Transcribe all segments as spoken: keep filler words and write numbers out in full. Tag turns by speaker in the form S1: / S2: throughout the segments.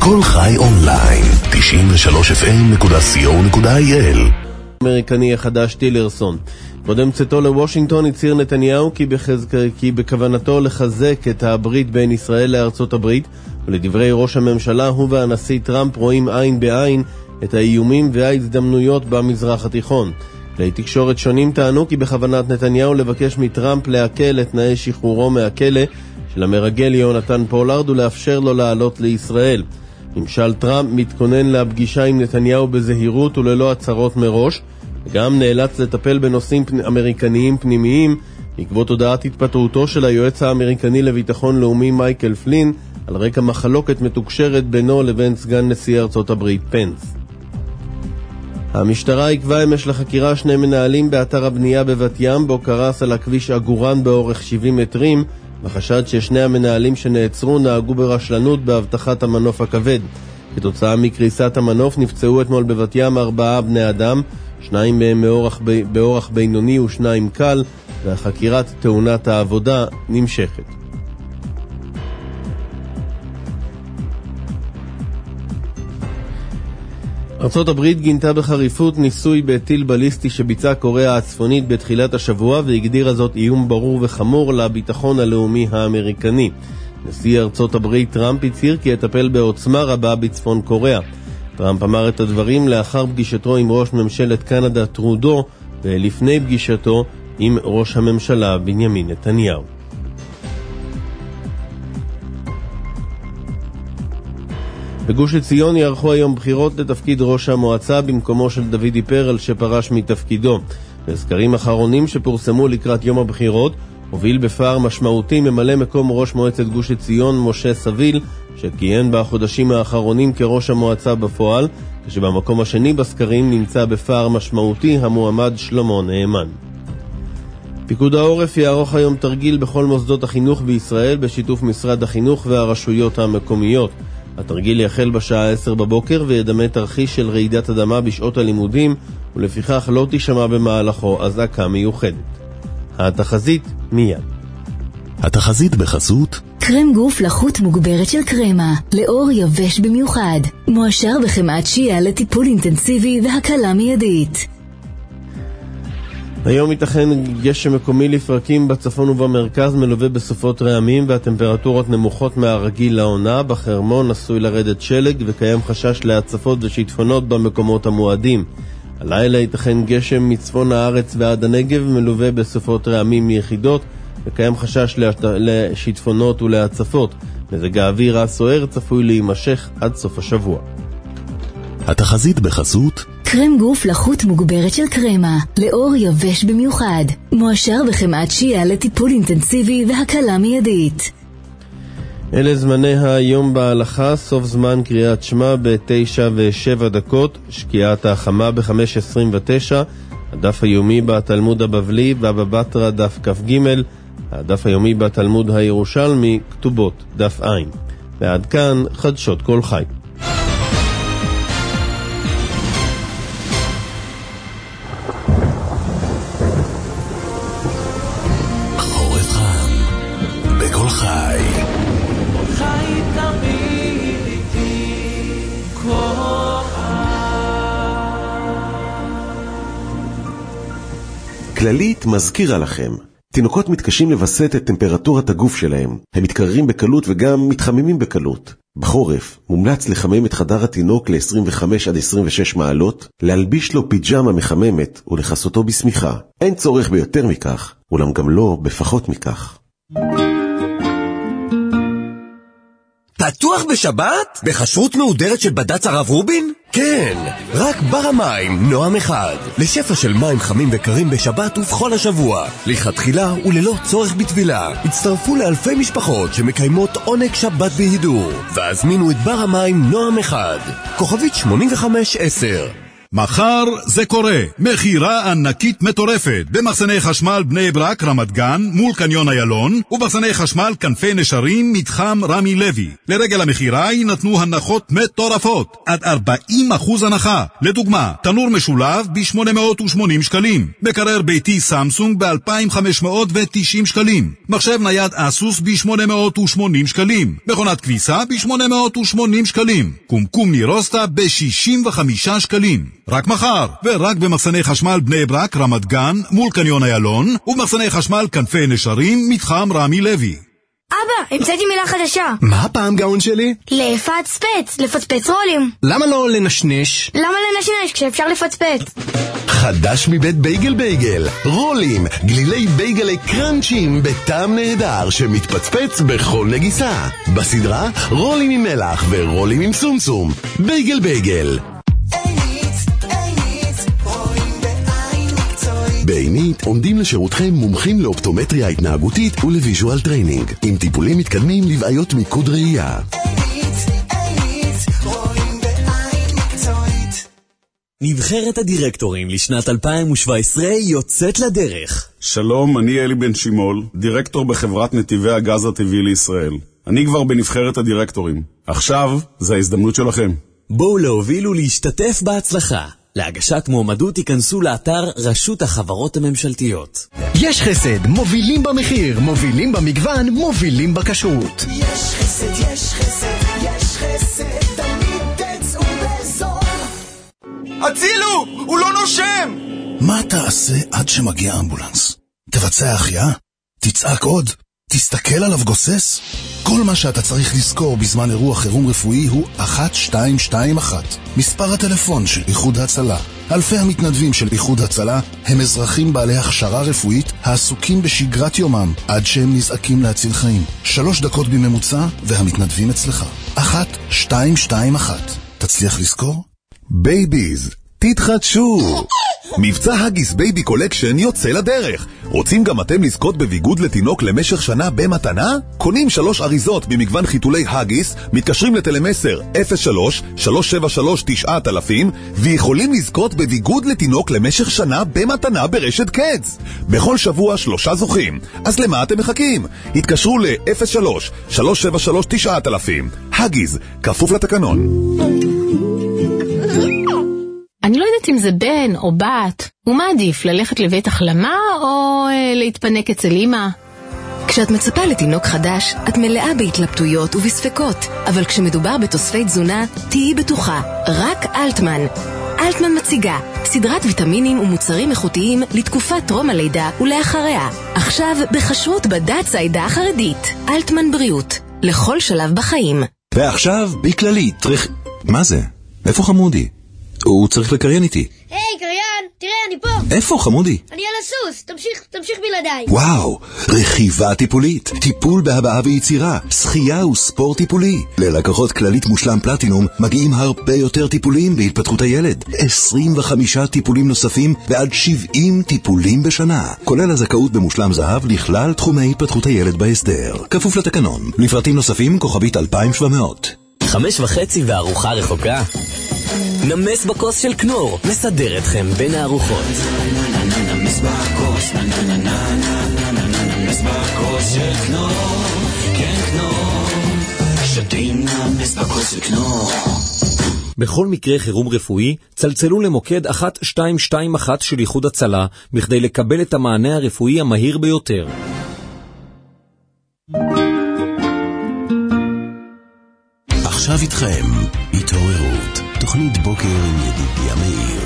S1: כל חי אונליין, תשעים ושלוש אף אם נקודה סי או נקודה איי אל.
S2: האמריקני החדש טילרסון. קודם צאתו לוושינגטון הצהיר נתניהו כי, בחזק... כי בכוונתו לחזק את הברית בין ישראל לארצות הברית, ולדברי ראש הממשלה הוא והנשיא טראמפ רואים עין בעין את האיומים וההזדמנויות במזרח התיכון. כלי תקשורת שונים טענו כי בכוונת נתניהו לבקש מטראמפ להקל את תנאי שחרורו מהכלא של המרגל יונתן פולארד ולאפשר לו לעלות לישראל. ממשל טראמפ מתכונן לפגישה עם נתניהו בזהירות וללא הצהרות מראש, וגם נאלץ לטפל בנושאים אמריקניים פנימיים בעקבות הודעת התפטרותו של היועץ האמריקני לביטחון לאומי מייקל פלין על רקע מחלוקת מתוקשרת בינו לבין סגן נשיא ארצות הברית פנס. המשטרה עיכבה אמש לחקירה שני מנהלים באתר הבנייה בבת ים בו קרס על הכביש עגורן באורך שבעים מטרים, בחשד ששני המנהלים שנעצרו נהגו ברשלנות בהבטחת המנוף הכבד. כתוצאה מקריסת המנוף נפצעו אתמול בבת ים ארבעה בני אדם, שניים מהם באורח, באורח בינוני ושניים קל, והחקירת תאונת העבודה נמשכת. ארצות הברית גינתה בחריפות ניסוי בטיל בליסטי שביצע קוריאה הצפונית בתחילת השבוע והגדירה זאת איום ברור וחמור לביטחון הלאומי האמריקני. נשיא ארצות הברית טראמפ הצהיר כי יטפל בעוצמה רבה בצפון קוריאה. טראמפ אמר את הדברים לאחר פגישתו עם ראש ממשלת קנדה טרודו ולפני פגישתו עם ראש הממשלה בנימין נתניהו. בגוש עציון יערכו היום בחירות לתפקיד ראש המועצה במקומו של דוידי פרל שפרש מתפקידו. בסקרים אחרונים שפורסמו לקראת יום הבחירות הוביל בפער משמעותי ממלא מקום ראש מועצת גוש עציון משה סביל, שכיהן בחודשים האחרונים כראש המועצה בפועל, כשבמקום השני בסקרים נמצא בפער משמעותי המועמד שלמה נאמן. פיקוד העורף יערוך היום תרגיל בכל מוסדות החינוך בישראל בשיתוף משרד החינוך והרשויות המקומיות. התרגיל יחל בשעה עשר בבוקר וידמה תרחיש של רעידת אדמה בשעות הלימודים, ולפיכך לא תשמע במהלכו אזעקה מיוחדת. התחזית מיד.
S1: התחזית בחסות
S3: קרם גוף לחות מוגברת של קרמה, לאור יבש במיוחד, מועשר בחמאת שיעה לטיפול אינטנסיבי והקלה מיידית.
S2: היום ייתכן גשם מקומי לפרקים בצפון ובמרכז מלווה בסופות רעמים והטמפרטורות נמוכות מהרגיל לעונה. בחרמון עשוי לרדת שלג וקיים חשש להצפות ושיטפונות במקומות המועדים. הלילה ייתכן גשם מצפון הארץ ועד הנגב מלווה בסופות רעמים מיחידות וקיים חשש לשיטפונות ולהצפות. מזג האוויר הסוער צפוי להימשך עד סוף השבוע.
S1: התחזית בחסות
S3: קרם גוף לחות מוגברת של קרמה, לאור יבש במיוחד, מועשר בחמאת שיעה לטיפול אינטנסיבי והקלה מיידית.
S2: אלה זמני היום בהלכה. סוף זמן קריאת שמע ב-תשע ושבע דקות, שקיעת החמה ב-חמש עשרים ותשע, הדף היומי בתלמוד הבבלי והבבטרה דף כף ג', הדף היומי בתלמוד הירושלמי כתובות דף עין. ועד כאן חדשות כל חי.
S4: כללית מזכירה לכם, תינוקות מתקשים לבסט את טמפרטורת הגוף שלהם. הם מתקררים בקלות וגם מתחממים בקלות. בחורף מומלץ לחמם את חדר התינוק ל-עשרים וחמש עד עשרים ושש מעלות, להלביש לו פיג'מה מחממת ולכסותו בסמיכה. אין צורך ביותר מכך, אולם גם לא בפחות מכך.
S5: פתוח בשבת? בכשרות מהודרת של בד"ץ הרב רובין? כן, רק בר המים נועם אחד. לשפע של מים חמים וקרים בשבת ובכל השבוע. לכתחילה וללא צורך בטבילה. הצטרפו לאלפי משפחות שמקיימות עונג שבת בהידור. והזמינו את בר המים נועם אחד. כוכבית שמונים וחמש עשר.
S6: מחר זה קורה. מחירה ענקית מטורפת במחסני חשמל בני ברק רמת גן מול קניון איילון, ובמחסני חשמל כנפי נשרים מתחם רמי לוי. לרגל המחירה יינתנו הנחות מטורפות עד ארבעים אחוז הנחה. לדוגמה, תנור משולב ב-שמונה מאות ושמונים שקלים, מקרר ביתי סמסונג ב-אלפיים וחמש מאות ותשעים שקלים, מחשב נייד אסוס ב-שמונה מאות ושמונים שקלים, מכונת כביסה ב-שמונה מאות ושמונים שקלים, קומקום נירוסטה ב-שישים וחמישה שקלים. רק מחר, ורק במחסני חשמל בני ברק רמת גן מול קניון איילון, ובמחסני חשמל כנפי נשרים מתחם רמי לוי.
S7: אבא, המצאתי מילה חדשה.
S5: מה הפעם גאון שלי?
S7: לפצפץ, לפצפץ רולים.
S5: למה לא לנשנש?
S7: למה לנשנש כשאפשר לפצפץ?
S5: חדש מבית בייגל בייגל, רולים, גלילי בייגלי קרנצ'ים בטעם נהדר שמתפצפץ בכל נגיסה. בסדרה רולים עם מלח ורולים עם סומסום. בייגל בייגל. בעינית עומדים לשירותכם מומחים לאופטומטריה התנהגותית ולוויז'ואל טריינינג, עם טיפולים מתקדמים לבעיות מיקוד ראייה.
S8: נבחרת הדירקטורים לשנת אלפיים שבע עשרה יוצאת לדרך.
S9: שלום, אני אלי בן שימול, דירקטור בחברת נתיבי הגז הטבעי לישראל. אני כבר בנבחרת הדירקטורים. עכשיו זה ההזדמנות שלכם.
S8: בואו להוביל ולהשתתף בהצלחה. להגשת מועמדות ייכנסו לאתר רשות החברות הממשלתיות.
S5: יש חסד, מובילים במחיר, מובילים במגוון, מובילים בכשרות.
S10: יש חסד, יש חסד, יש חסד, תמיד תצאו בזול.
S11: הצילו! הוא לא נושם!
S12: מה תעשה עד שמגיע אמבולנס? תבצע החייאה? תצעק עוד? תסתכל עליו גוסס? כל מה שאתה צריך לזכור בזמן אירוע חירום רפואי הוא אחת שתיים שתיים אחת. מספר הטלפון של איחוד הצלה. אלפי המתנדבים של איחוד הצלה הם אזרחים בעלי הכשרה רפואית העסוקים בשגרת יומם עד שהם נזעקים להציל חיים. שלוש דקות בממוצע והמתנדבים אצלך. אחת שתיים שתיים אחת. תצליח לזכור?
S1: בייביז, תתחדשו! מבצע הגיס בייבי קולקשן יוצא לדרך. רוצים גם אתם לזכות בביגוד לתינוק למשך שנה במתנה? קונים שלוש אריזות במגוון חיתולי הגיס, מתקשרים לטלמסר אפס שלוש שלוש שבע שלוש תשע אלפים ויכולים לזכות בביגוד לתינוק למשך שנה במתנה ברשת קדס. בכל שבוע שלושה זוכים. אז למה אתם מחכים? התקשרו ל-אפס שלוש שלוש שבע שלוש תשע אלפים. הגיס, כפוף לתקנון.
S13: אני לא יודעת אם זה בן או בת, ומה עדיף, ללכת לבית החלמה או אה, להתפנק אצל אמא?
S3: כשאת מצפה לתינוק חדש, את מלאה בהתלבטויות ובספקות, אבל כשמדובר בתוספי תזונה, תהיי בטוחה, רק אלטמן. אלטמן מציגה סדרת ויטמינים ומוצרים איכותיים לתקופת טרום הלידה ולאחריה. עכשיו בכשרות בד"ץ העדה החרדית. אלטמן בריאות, לכל שלב בחיים.
S14: ועכשיו בכללית. רכ... מה זה? איפה חמודי? הוא צריך לקריין איתי.
S7: היי, קריין, תראה, אני פה.
S14: איפה חמודי?
S7: אני על הסוס, תמשיך, תמשיך בלעדיי.
S14: וואו, רכיבה טיפולית, טיפול בהבעה ויצירה, שחייה וספורט טיפולי. ללקוחות כללית מושלם פלטינום מגיעים הרבה יותר טיפולים בהתפתחות הילד. עשרים וחמישה טיפולים נוספים ועד שבעים טיפולים בשנה. כולל הזכאות במושלם זהב לכלל תחומי התפתחות הילד בהסדר. כפוף לתקנון. לפרטים נוספים כוכבית אלפיים ושבע מאות.
S8: חמש וחצי וארוחה רחוקה? נמס בכוס של כנור, מסדר אתכם בין הארוחות.
S10: נמס בכוס, נמס בכוס של כנור, כן כנור, שתים נמס בכוס של כנור.
S8: בכל מקרה חירום רפואי, צלצלו למוקד אחת שתיים שתיים אחת של איחוד הצלה, בכדי לקבל את המענה הרפואי המהיר ביותר.
S1: עכשיו איתכם, התעוררות, תוכנית בוקר עם ידידיה מאיר.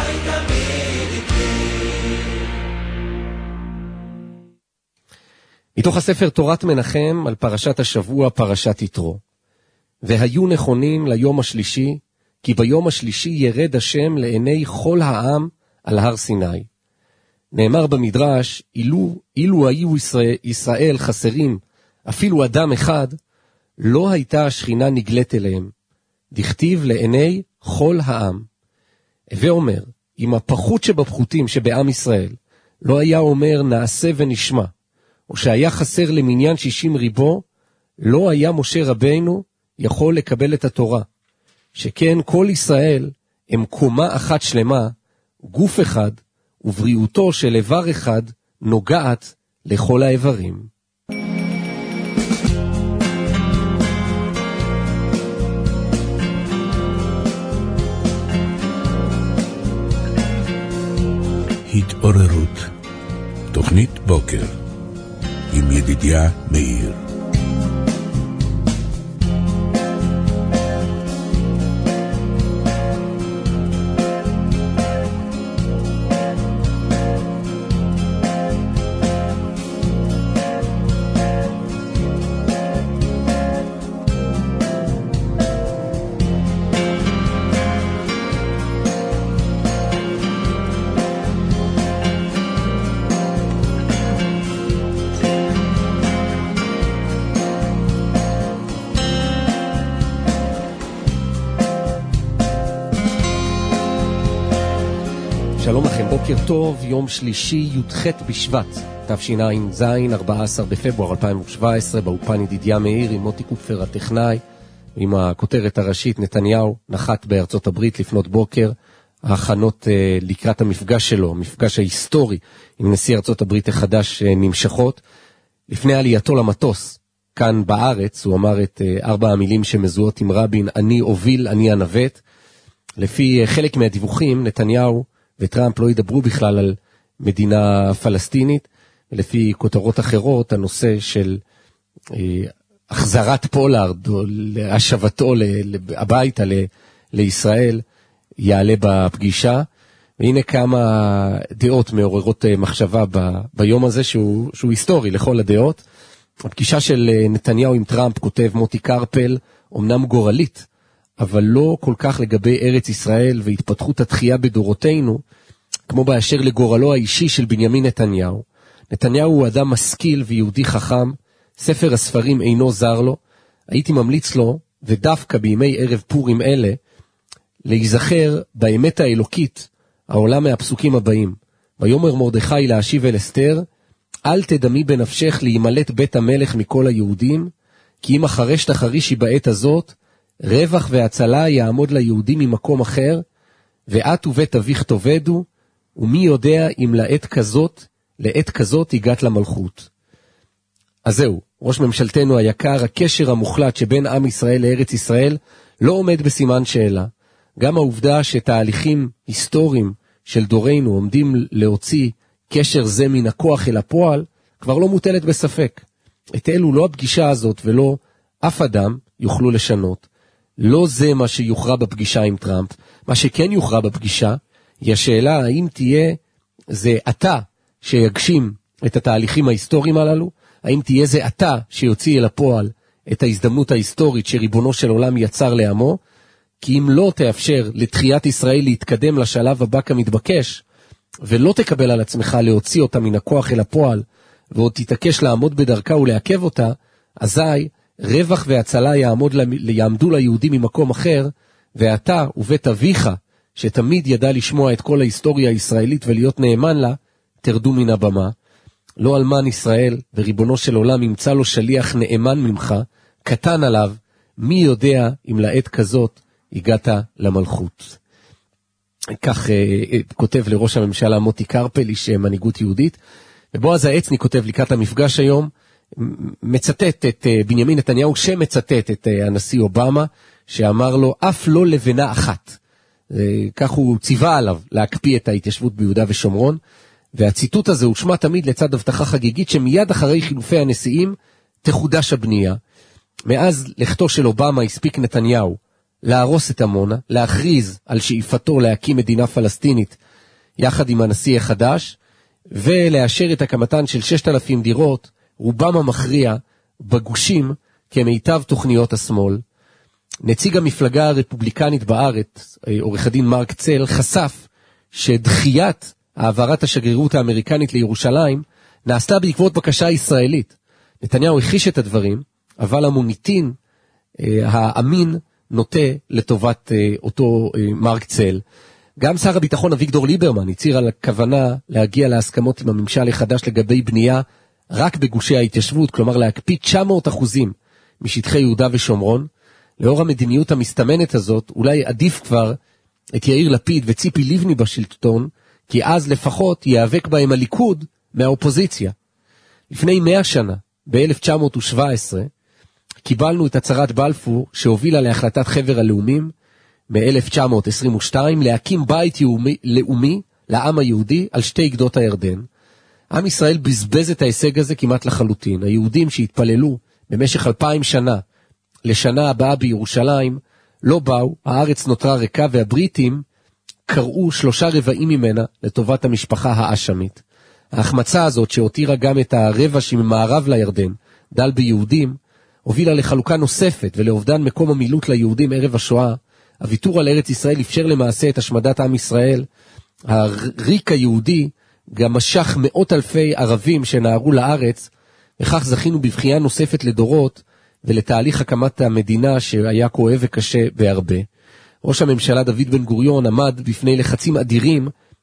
S2: מתוך הספר תורת מנחם על פרשת השבוע, פרשת יתרו. והיו נכונים ליום השלישי, כי ביום השלישי ירד השם לעיני כל העם על הר סיני. נאמר במדרש, אילו, אילו היו ישראל, ישראל חסרים אפילו אדם אחד, לא הייתה השכינה נגלת אליהם. דכתיב לעיני כל העם. ואומר, אם הפחות שבפחותים שבעם ישראל לא היה אומר נעשה ונשמע, או שהיה חסר למניין שישים ריבו, לא היה משה רבינו יכול לקבל את התורה. שכן כל ישראל
S15: הם קומה אחת שלמה, גוף אחד, ובריאותו של איבר אחד נוגעת לכל האיברים.
S16: התעוררות, תוכנית בוקר, עם ידידיה מאיר.
S15: שלום לכם, בוקר טוב, יום שלישי, י"ח בשבט, תשע"ז, ארבעה עשר בפברואר אלפיים שבע עשרה, באופן ידידיה מאיר עם מוטי קופפר הטכנאי, עם הכותרת הראשית, נתניהו נחת בארצות הברית לפנות בוקר, ההכנות אה, לקראת המפגש שלו, המפגש ההיסטורי עם נשיא ארצות הברית החדש אה, נמשכות. לפני עלייתו למטוס, כאן בארץ, הוא אמר את אה, ארבע המילים שמזוהות עם רבין, אני אוביל, אני אנווט. לפי אה, חלק מהדיווחים, נתניהו וטראמפ לא ידברו בכלל על מדינה פלסטינית, ולפי כותרות אחרות, הנושא של אה, החזרת פולארד, או השבתו הביתה ל, לישראל, יעלה בפגישה, והנה כמה דעות מעוררות מחשבה ב, ביום הזה, שהוא, שהוא היסטורי לכל הדעות. הפגישה של נתניהו עם טראמפ, כותב מוטי קרפל, אמנם גורלית, אבל לא כל כך לגבי ארץ ישראל והתפתחות התחייה בדורותינו, כמו באשר לגורלו האישי של בנימין נתניהו. נתניהו הוא אדם משכיל ויהודי חכם, ספר הספרים אינו זר לו, הייתי ממליץ לו, ודווקא בימי ערב פורים אלה, להיזכר באמת האלוקית, העולה מהפסוקים הבאים. ויאמר מרדכי להשיב אל אסתר, אל תדמי בנפשך להימלט בית המלך מכל היהודים, כי אם החרש תחרישי בעת הזאת, רווח והצלה יעמוד ליהודים ממקום אחר, ואת ובית אביך תאבדו, ומי יודע אם לעת כזאת, לעת כזאת הגעת למלכות. אז זהו, ראש ממשלתנו היקר, הקשר המוחלט שבין עם ישראל לארץ ישראל, לא עומד בסימן שאלה. גם העובדה שתהליכים היסטוריים של דורנו עומדים להוציא קשר זה מן הכוח אל הפועל, כבר לא מוטלת בספק. את אלו לא הפגישה הזאת ולא אף אדם יוכלו לשנות. לא זה מה שיוכרע בפגישה עם טראמפ. מה שכן יוכרע בפגישה, היא השאלה האם תהיה זה אתה שיגשים את התהליכים ההיסטוריים הללו, האם תהיה זה אתה שיוציא אל הפועל את ההזדמנות ההיסטורית שריבונו של עולם יצר לעמו, כי אם לא תאפשר לתחיית ישראל להתקדם לשלב הבא כמתבקש, ולא תקבל על עצמך להוציא אותה מן הכוח אל הפועל, ועוד תתעקש לעמוד בדרכה ולעכב אותה, אזי רווח והצלה יעמוד, יעמדו ליהודים ממקום אחר, ואתה ובית אביך, שתמיד ידע לשמוע את כל ההיסטוריה הישראלית ולהיות נאמן לה, תרדו מן הבמה. לא אלמן ישראל וריבונו של עולם ימצא לו שליח נאמן ממך, קטן עליו, מי יודע אם לעת כזאת הגעת למלכות. כך אה, כותב לראש הממשלה מוטי קרפל, איש מנהיגות יהודית, ובועז העצני כותב לקראת המפגש היום, מצטט את אה, בנימין נתניהו, שמצטט את אה, הנשיא אובמה, שאמר לו, אף לא לבנה אחת. אה, כך הוא ציווה עליו להקפיא את ההתיישבות ביהודה ושומרון, והציטוט הזה הושמע תמיד לצד הבטחה חגיגית שמיד אחרי חילופי הנשיאים תחודש הבנייה. מאז לכתו של אובמה הספיק נתניהו להרוס את עמונה, להכריז על שאיפתו להקים מדינה פלסטינית יחד עם הנשיא החדש, ולאשר את הקמתן של ששת אלפים דירות, רובם המכריע בגושים כמיטב תוכניות השמאל. נציג המפלגה הרפובליקנית בארץ, עורך הדין מרק צל, חשף שדחיית העברת השגרירות האמריקנית לירושלים נעשתה בעקבות בקשה ישראלית. נתניהו הכחיש את הדברים, אבל המוניטין אה, האמין נוטה לטובת אה, אותו אה, מרק צל. גם שר הביטחון אביגדור ליברמן הצהיר על הכוונה להגיע להסכמות עם הממשל החדש לגבי בנייה רק בגושי ההתיישבות, כלומר להקפיא תשע מאות אחוזים משטחי יהודה ושומרון. לאור המדיניות המסתמנת הזאת, אולי עדיף כבר את יאיר לפיד וציפי לבני בשלטון, כי אז לפחות ייאבק בהם הליכוד מהאופוזיציה. לפני מאה שנה, ב-אלף תשע מאות שבע עשרה, קיבלנו את הצהרת בלפור שהובילה להחלטת חבר הלאומים מ-אלף תשע מאות עשרים ושתיים להקים בית לאומי, לאומי לעם היהודי על שתי גדות הירדן. עם ישראל בזבז את ההישג הזה כמעט לחלוטין. היהודים שהתפללו במשך אלפיים שנה לשנה הבאה בירושלים לא באו, הארץ נותרה ריקה והבריטים קראו שלושה רבעים ממנה לטובת המשפחה האשמית. ההחמצה הזאת שהותירה גם את הרבע שממערב לירדן דל ביהודים, הובילה לחלוקה נוספת ולאובדן מקום המילוט ליהודים ערב השואה. הוויתור על ארץ ישראל אפשר למעשה את השמדת עם ישראל. הריק היהודי גם משך מאות אלפי ערבים שנערו לארץ, וכך זכינו בבחייה נוספת לדורות ולתהליך הקמת המדינה שהיה כואב וקשה בהרבה. ראש הממשלה דוד בן גוריון עמד בפני לחצים אדירים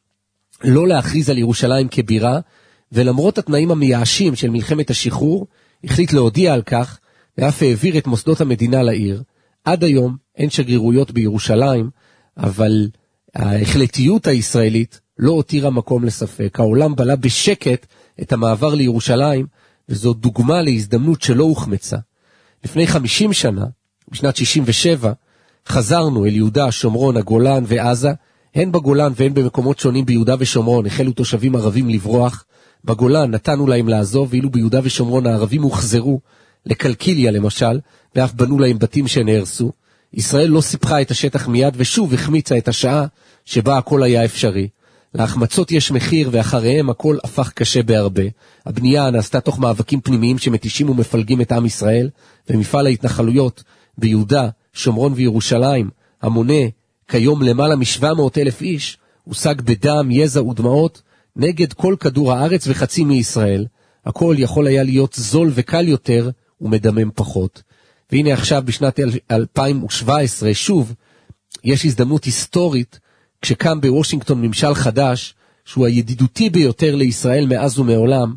S15: לא להכריז על ירושלים כבירה, ולמרות התנאים המייאשים של מלחמת השחרור, החליט להודיע על כך, ואף העביר את מוסדות המדינה לעיר. עד היום אין שגרירויות בירושלים, אבל ההחלטיות הישראלית לא הותירה מקום לספק. העולם בלה בשקט את המעבר לירושלים, וזו דוגמה להזדמנות שלא הוחמצה. לפני חמישים שנה, בשנת שישים ושבע, חזרנו אל יהודה, שומרון, הגולן ועזה. הן בגולן והן במקומות שונים ביהודה ושומרון החלו תושבים ערבים לברוח. בגולן נתנו להם לעזוב, ואילו ביהודה ושומרון הערבים הוחזרו לקלקיליה למשל, ואף בנו להם בתים שנהרסו. ישראל לא סיפחה את השטח מיד ושוב החמיצה את השעה שבה הכל היה אפשרי. להחמצות יש מחיר, ואחריהם הכל הפך קשה בהרבה. הבנייה נעשתה תוך מאבקים פנימיים שמתישים ומפלגים את עם ישראל, ומפעל ההתנחלויות ביהודה, שומרון וירושלים, המונה כיום למעלה מ-שבע מאות אלף איש, הושג בדם, יזע ודמעות נגד כל כדור הארץ וחצי מישראל. הכל יכול היה להיות זול וקל יותר ומדמם פחות. והנה עכשיו בשנת אלפיים שבע עשרה שוב יש הזדמנות היסטורית, כשקם בוושינגטון ממשל חדש שהוא הידידותי ביותר לישראל מאז ומעולם.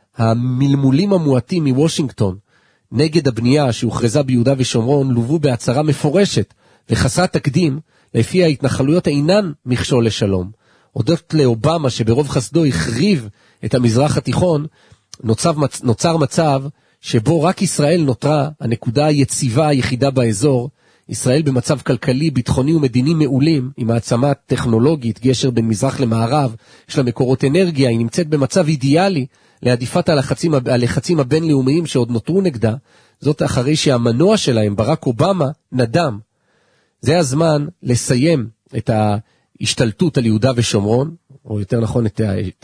S15: המלמולים המועטים מוושינגטון נגד הבנייה שהוכרזה ביהודה ושומרון לובו בהצהרה מפורשת וחסרת תקדים, לפי ההתנחלויות אינן מכשול לשלום. הודות לאובמה שברוב חסדו החריב את המזרח התיכון, נוצר, נוצר מצב שבו רק ישראל נותרה הנקודה היציבה היחידה באזור. ישראל במצב כלכלי, ביטחוני ומדיני מעולים, עם העצמה טכנולוגית, גשר בין מזרח למערב, יש לה מקורות אנרגיה, היא נמצאת במצב אידיאלי להדיפת הלחצים, הלחצים הבינלאומיים שעוד נותרו נגדה, זאת אחרי שהמנוע שלהם, ברק אובמה, נדם. זה הזמן לסיים את ההשתלטות על יהודה ושומרון, או יותר נכון את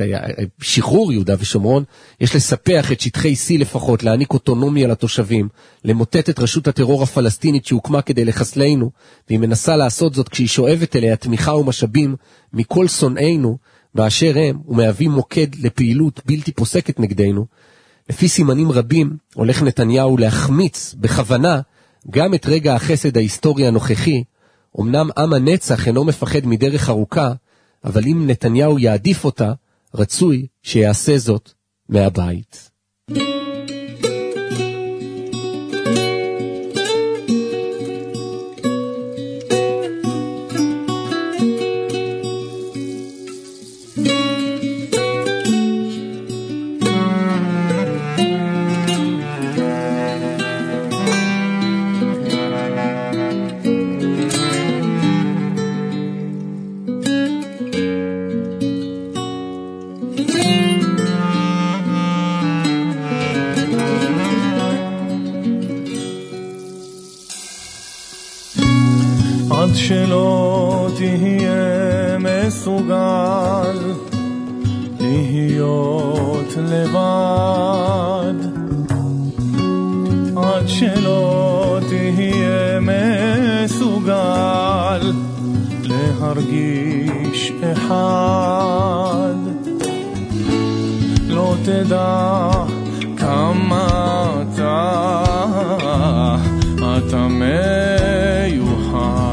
S15: שחרור יהודה ושומרון. יש לספח את שטחי C לפחות, להעניק אוטונומיה לתושבים, למוטט את רשות הטרור הפלסטינית שהוקמה כדי לחסלנו, והיא מנסה לעשות זאת כשהיא שואבת אליה תמיכה ומשאבים מכל שונאינו באשר הם, ומהווים מוקד לפעילות בלתי פוסקת נגדנו. לפי סימנים רבים הולך נתניהו להחמיץ בכוונה גם את רגע החסד ההיסטורי הנוכחי. אמנם עם הנצח אינו מפחד מדרך ארוכה, אבל אם נתניהו יעדיף אותה, רצוי שיעשה זאת מהבית.
S17: שלא תהיה מסוגל להיות לבד, עד שלא תהיה מסוגל להרגיש אחד, לא תדע כמה אתה אתה מיוחד.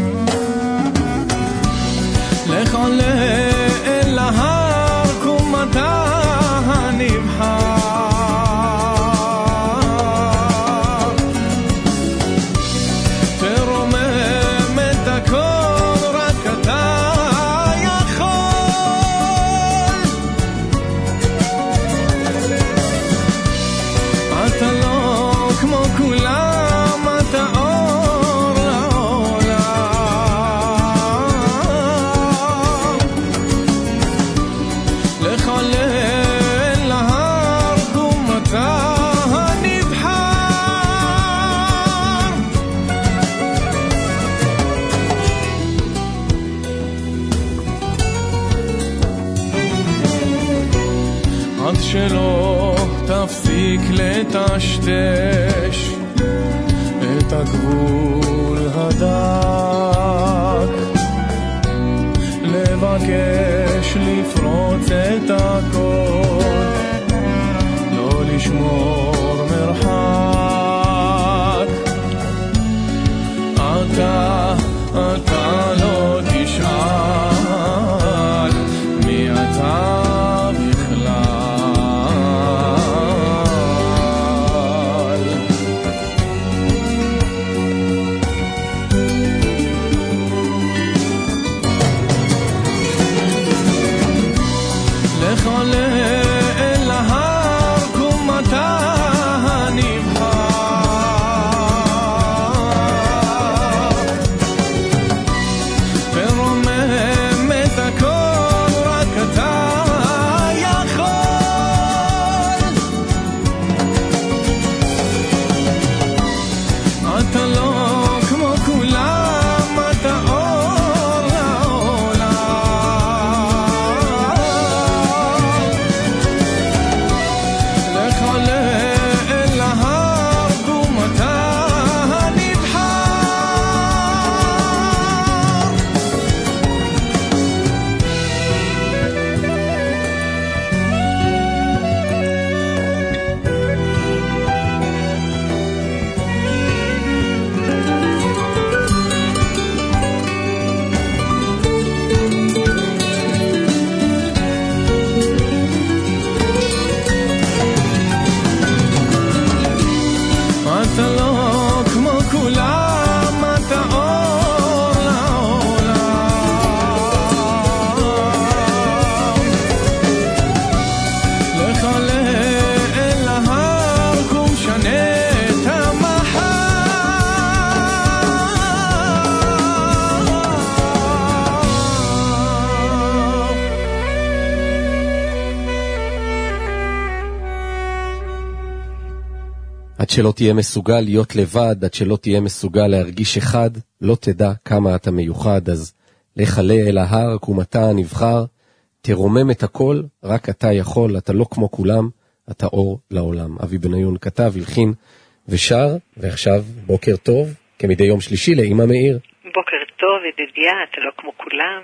S17: לך עולה אל ההר, קום אתה עד שלא תפסיק לטשטש את הגבול הדק, לבקש לפרוץ את הכל, לא לשמור מרחק. אתה, אתה לא תשאל מי אתה
S15: עד שלא תהיה מסוגל להיות לבד, עד שלא תהיה מסוגל להרגיש אחד, לא תדע כמה אתה מיוחד. אז לך עלה אל ההר, קומתה הנבחר, תרומם את הכל, רק אתה יכול, אתה לא כמו כולם, אתה אור לעולם. אבי בניון כתב, הלחין ושר, ועכשיו בוקר טוב, כמדי יום שלישי לאמא מאיר.
S18: בוקר טוב, ידידיה, אתה לא כמו כולם.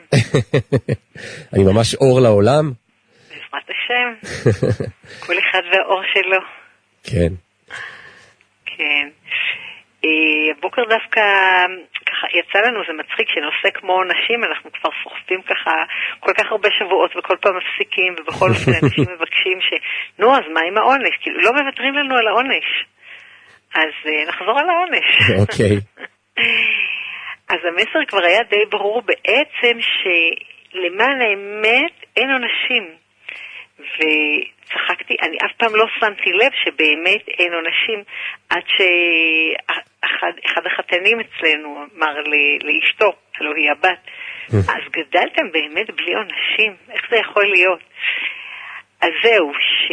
S15: אני ממש אור לעולם.
S18: בעזרת השם, כל אחד והאור שלו.
S15: כן.
S18: כן. הבוקר דווקא ככה יצא לנו, זה מצחיק שנושא כמו נשים, אנחנו כבר סוחפים ככה כל כך הרבה שבועות וכל פעם מפסיקים, ובכל אופן אנשים מבקשים ש... נו, אז מה עם העונש? כאילו לא מוותרים לנו על העונש. אז נחזור על העונש.
S15: אוקיי.
S18: אז המסר כבר היה די ברור בעצם שלמען האמת אין עונשים. וצחקתי, אני אף פעם לא שמתי לב שבאמת אין עונשים, עד שאחד אחד החתנים אצלנו אמר לאשתו, הלוא היא הבת, אז גדלתם באמת בלי עונשים? איך זה יכול להיות? אז זהו, ש...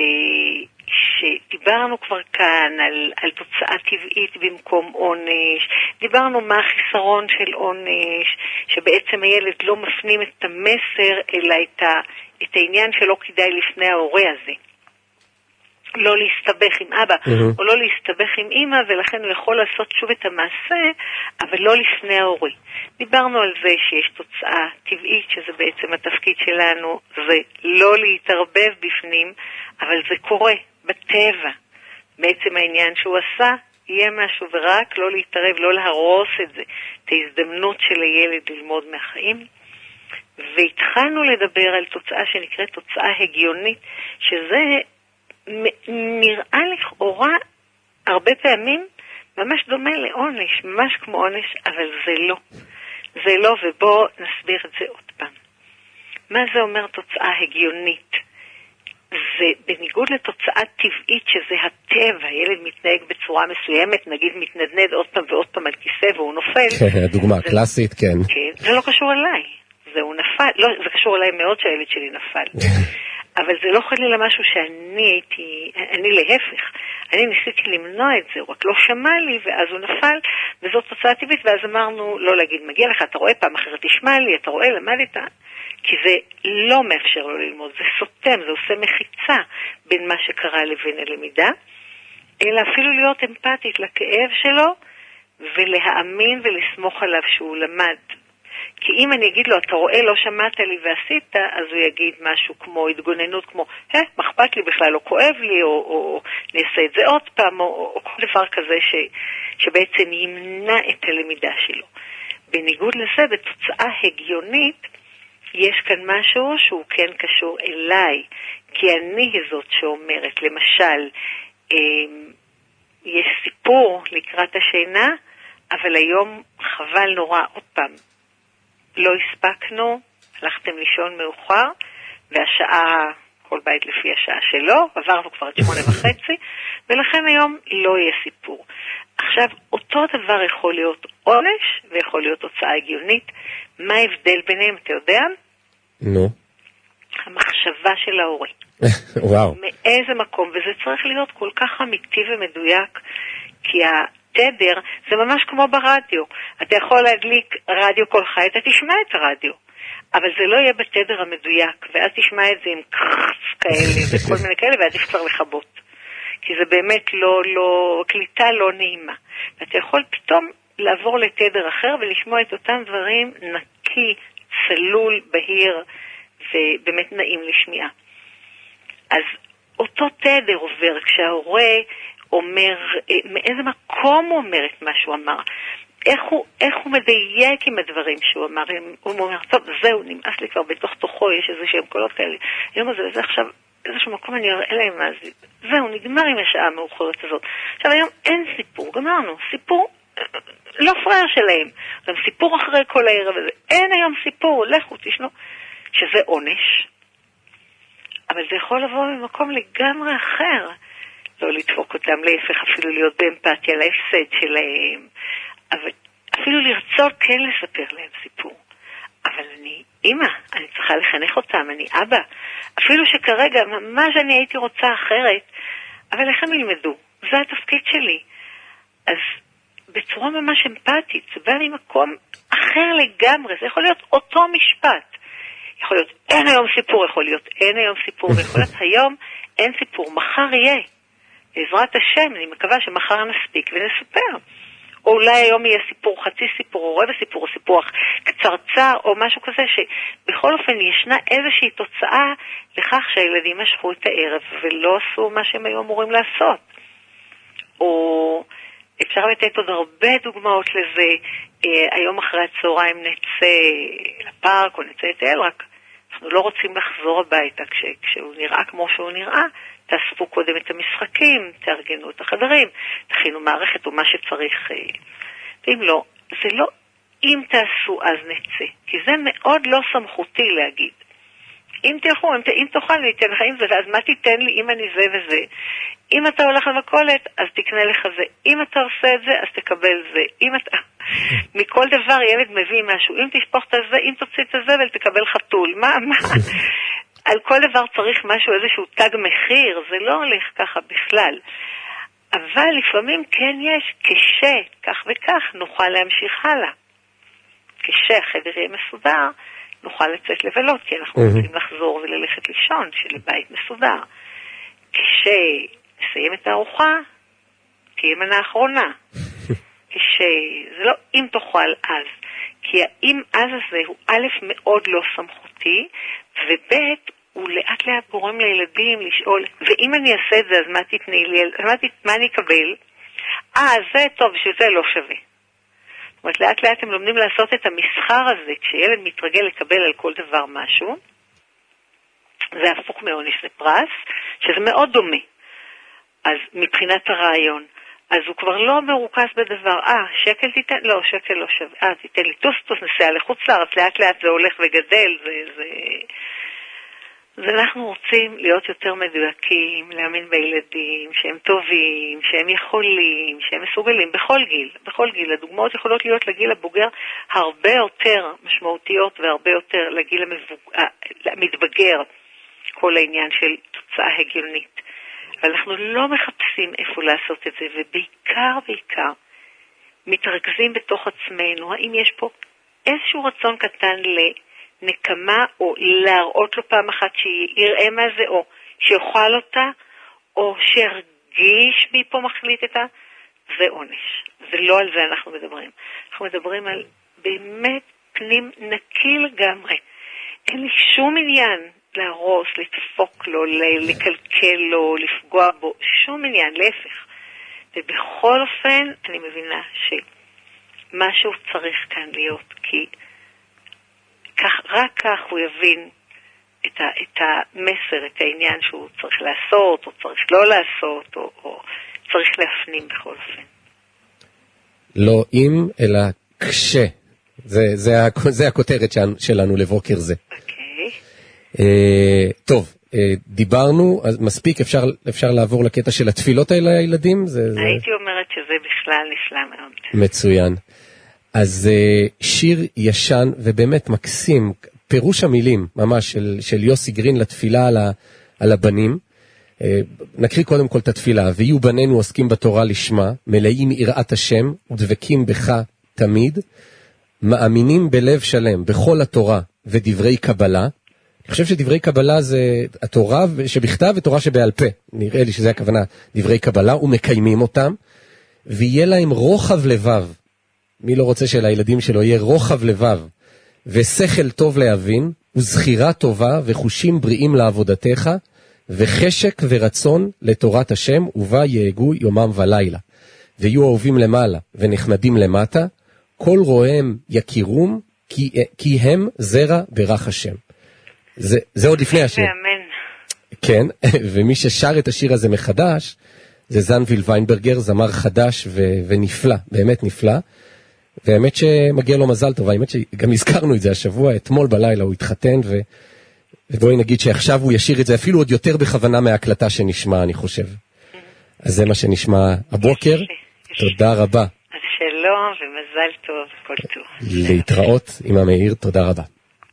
S18: שדיברנו כבר כאן על, על תוצאה טבעית במקום עונש, דיברנו מה החיסרון של עונש, שבעצם הילד לא מפנים את המסר, אלא את, ה, את העניין שלא כדאי לפני ההורה הזה. לא להסתבך עם אבא, mm-hmm. או לא להסתבך עם אמא, ולכן הוא יכול לעשות שוב את המעשה, אבל לא לפני ההורה. דיברנו על זה שיש תוצאה טבעית, שזה בעצם התפקיד שלנו, זה לא להתערבב בפנים, אבל זה קורה בטבע. בעצם העניין שהוא עשה, יהיה משהו, ורק לא להתערב, לא להרוס את זה, את ההזדמנות של הילד ללמוד מהחיים. והתחלנו לדבר על תוצאה שנקראת תוצאה הגיונית, שזה נראה לכאורה הרבה פעמים ממש דומה לעונש, ממש כמו עונש, אבל זה לא. זה לא, ובוא נסביר את זה עוד פעם. מה זה אומר תוצאה הגיונית? זה בניגוד לתוצאה טבעית שזה הטבע, ילד מתנהג בצורה מסוימת, נגיד מתנדנד עוד פעם ועוד פעם על כיסא והוא נופל.
S15: דוגמה קלאסית, כן.
S18: כן, זה לא קשור אליי. זה הוא נפל, לא, זה קשור אליי מאוד שהילד שלי נפל. אבל זה לא חלילה משהו שאני הייתי, אני להפך. אני ניסיתי למנוע את זה, הוא רק לא שמע לי, ואז הוא נפל, וזאת תוצאה טבעית, ואז אמרנו, לא להגיד, מגיע לך, אתה רואה פעם אחרת, תשמע לי, אתה רואה, למדת, כי זה לא מאפשר לו ללמוד, זה סותם, זה עושה מחיצה בין מה שקרה לבין הלמידה, אלא אפילו להיות אמפתית לכאב שלו, ולהאמין ולסמוך עליו שהוא למד. כי אם אני אגיד לו, אתה רואה, לא שמעת לי ועשית, אז הוא יגיד משהו כמו התגוננות, כמו, אה, מחפת לי בכלל, או כואב לי, או, או נעשה את זה עוד פעם, או, או, או כל דבר כזה ש, שבעצם ימנע את הלמידה שלו. בניגוד לזה, בתוצאה הגיונית, יש כאן משהו שהוא כן קשור אליי, כי אני זאת שאומרת, למשל, אה, יש סיפור לקראת השינה, אבל היום חבל נורא, עוד פעם, לא הספקנו, הלכתם לישון מאוחר, והשעה, כל בית לפי השעה שלו, עברנו כבר את שמונה וחצי, ולכן היום לא יהיה סיפור. עכשיו, אותו דבר יכול להיות עונש, ויכול להיות תוצאה הגיונית. מה ההבדל ביניהם, אתה יודע?
S15: נו.
S18: המחשבה של ההורה.
S15: וואו.
S18: מאיזה מקום, וזה צריך להיות כל כך אמיתי ומדויק, כי התדר זה ממש כמו ברדיו. אתה יכול להדליק רדיו כל חי, אתה תשמע את הרדיו, אבל זה לא יהיה בתדר המדויק, ואז תשמע את זה עם קרס כאלה וכל מיני כאלה, ואז אפשר לחבות. כי זה באמת לא, לא, קליטה לא נעימה. ואתה יכול פתאום לעבור לתדר אחר ולשמוע את אותם דברים נקי, צלול, בהיר, ובאמת נעים לשמיעה. אז אותו תדר עובר כשההורה אומר, מאיזה מקום הוא אומר את מה שהוא אמר, איך הוא, איך הוא מדייק עם הדברים שהוא אמר, הוא אומר, טוב, זהו, נמאס לי כבר בתוך תוכו, יש איזה שהם קולות כאלה, היום הזה, וזה עכשיו, איזשהו מקום אני אראה להם, אז זהו, נגמר עם השעה המאוחרת הזאת. עכשיו, היום אין סיפור, גמרנו, סיפור לא פרייר שלהם, גם סיפור אחרי כל הערב הזה, אין היום סיפור, לכו, תשנו, שזה עונש, אבל זה יכול לבוא ממקום לגמרי אחר, לא לדפוק אותם, להפך, אפילו להיות באמפתיה להפסד שלהם, אבל אפילו לרצות כן לספר להם סיפור. אבל אני אמא, אני צריכה לחנך אותם, אני אבא, אפילו שכרגע ממש אני הייתי רוצה אחרת, אבל איך הם ילמדו? זה התפקיד שלי. אז בצורה ממש אמפתית, זה בא ממקום אחר לגמרי, זה יכול להיות אותו משפט. יכול להיות אין היום סיפור, יכול להיות אין היום סיפור, ויכול להיות היום אין סיפור, מחר יהיה. בעזרת השם, אני מקווה שמחר נספיק ונספר. או אולי היום יהיה סיפור, חצי סיפור, או רבע סיפור, או סיפור קצרצר, או משהו כזה, שבכל אופן ישנה איזושהי תוצאה לכך שהילדים משכו את הערב, ולא עשו מה שהם היו אמורים לעשות. או אפשר לתת עוד הרבה דוגמאות לזה, אה, היום אחרי הצהריים נצא לפארק, או נצא לטייל, רק אנחנו לא רוצים לחזור הביתה כש, כשהוא נראה כמו שהוא נראה, תאספו קודם את המשחקים, תארגנו את החדרים, תכינו מערכת או מה שצריך. ואם לא, זה לא אם תעשו אז נצא, כי זה מאוד לא סמכותי להגיד. אם תלכו, אם, אם תוכל ניתן לך, אם זה, אז מה תיתן לי אם אני זה וזה? אם אתה הולך למכולת, אז תקנה לך זה. אם אתה עושה את זה, אז תקבל זה. אם אתה... מכל דבר ילד מביא משהו. אם תשפוך את זה, אם תוציא את זה ותקבל חתול. מה, מה? על כל דבר צריך משהו, איזשהו תג מחיר, זה לא הולך ככה בכלל. אבל לפעמים כן יש, כשה, כך וכך, נוכל להמשיך הלאה. כשהחדר יהיה מסודר, נוכל לצאת לבלות, כי אנחנו רוצים לחזור וללכת לישון, שלבית מסודר. כשנסיים את הארוחה, תהיה מנה האחרונה. כשזה לא אם תאכל אז, כי האם אז הזה הוא א' מאוד לא סמכותי, וב' הוא לאט לאט גורם לילדים לשאול, ואם אני אעשה את זה, אז מה תתני לי, מה, תת, מה אני אקבל? אה, זה טוב, שזה לא שווה. זאת אומרת, לאט לאט הם לומדים לעשות את המסחר הזה, כשילד מתרגל לקבל על כל דבר משהו, זה הפוך מעונש לפרס, שזה מאוד דומה. אז מבחינת הרעיון, אז הוא כבר לא מרוכז בדבר, אה, שקל תיתן, לא, שקל לא שווה, אה, תיתן לי טוס טוס, נסע לחוץ לארץ, לאט לאט זה הולך וגדל, זה, זה... אז אנחנו רוצים להיות יותר מדויקים, להאמין בילדים, שהם טובים, שהם יכולים, שהם מסוגלים, בכל גיל, בכל גיל. הדוגמאות יכולות להיות לגיל הבוגר הרבה יותר משמעותיות והרבה יותר לגיל המבוג... המתבגר, כל העניין של תוצאה הגיונית. אבל אנחנו לא מחפשים איפה לעשות את זה, ובעיקר, בעיקר, מתרכזים בתוך עצמנו, האם יש פה איזשהו רצון קטן נקמה, או להראות לו פעם אחת שיראה מה זה, או שיאכל אותה, או שירגיש מי פה מחליט את ה... זה עונש. ולא על זה אנחנו מדברים. אנחנו מדברים על באמת פנים נקי לגמרי. אין לי שום עניין להרוס, לדפוק לו, לקלקל לו, לפגוע בו, שום עניין, להפך. ובכל אופן אני מבינה שמשהו צריך כאן להיות, כי כך, רק כך הוא יבין את, ה, את המסר, את העניין שהוא צריך לעשות, או צריך לא לעשות, או, או צריך להפנים בכל אופן.
S15: לא אם, אלא קשה. זה, זה, זה הכותרת שלנו לבוקר זה.
S18: אוקיי.
S15: אה, טוב, אה, דיברנו, אז מספיק, אפשר, אפשר לעבור לקטע של התפילות האלה הילדים? זה,
S18: הייתי
S15: זה...
S18: אומרת שזה בכלל נפלא מאוד.
S15: מצוין. אז אה, שיר ישן ובאמת מקסים, פירוש המילים ממש של, של יוסי גרין לתפילה על, ה, על הבנים. אה, נקריא קודם כל את התפילה. ויהיו בנינו עוסקים בתורה לשמה, מלאים יראת השם ודבקים בך תמיד, מאמינים בלב שלם בכל התורה ודברי קבלה. אני חושב שדברי קבלה זה התורה שבכתב ותורה שבעל פה. נראה לי שזה הכוונה, דברי קבלה, ומקיימים אותם, ויהיה להם רוחב לבב. מי לא רוצה שלילדים שלו יהיה רוחב לבב, ושכל טוב להבין, וזכירה טובה, וחושים בריאים לעבודתך, וחשק ורצון לתורת השם, ובה יהגו יומם ולילה. ויהיו אהובים למעלה, ונחמדים למטה, כל רואיהם יכירום, כי, כי הם זרע ברך השם. זה, זה עוד לפני השם.
S18: אמן.
S15: כן, ומי ששר את השיר הזה מחדש, זה זנביל ויינברגר, זמר חדש ו, ונפלא, באמת נפלא. והאמת שמגיע לו מזל טוב, האמת שגם הזכרנו את זה השבוע, אתמול בלילה הוא התחתן, ו, ובואי נגיד שעכשיו הוא ישיר את זה אפילו עוד יותר בכוונה מההקלטה שנשמע, אני חושב. אז זה מה שנשמע הבוקר. תודה רבה.
S18: אז שלום ומזל טוב, כל טוב.
S15: להתראות עם המאיר, תודה רבה.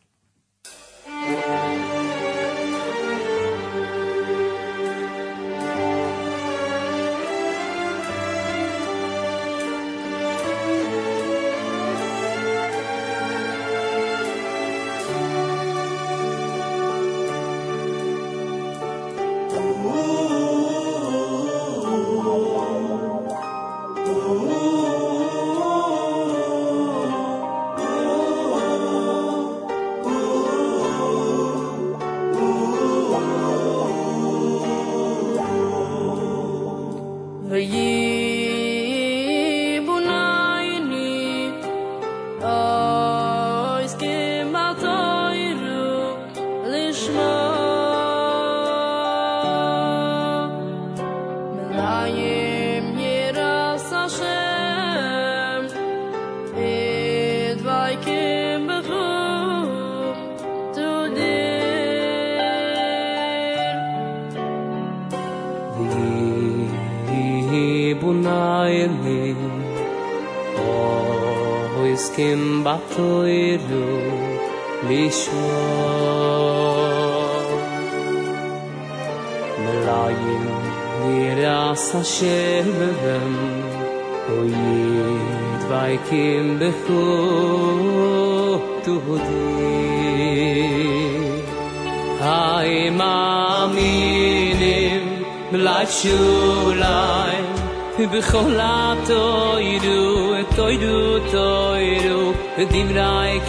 S10: בכל התוירו, תוירו, תוירו, דברי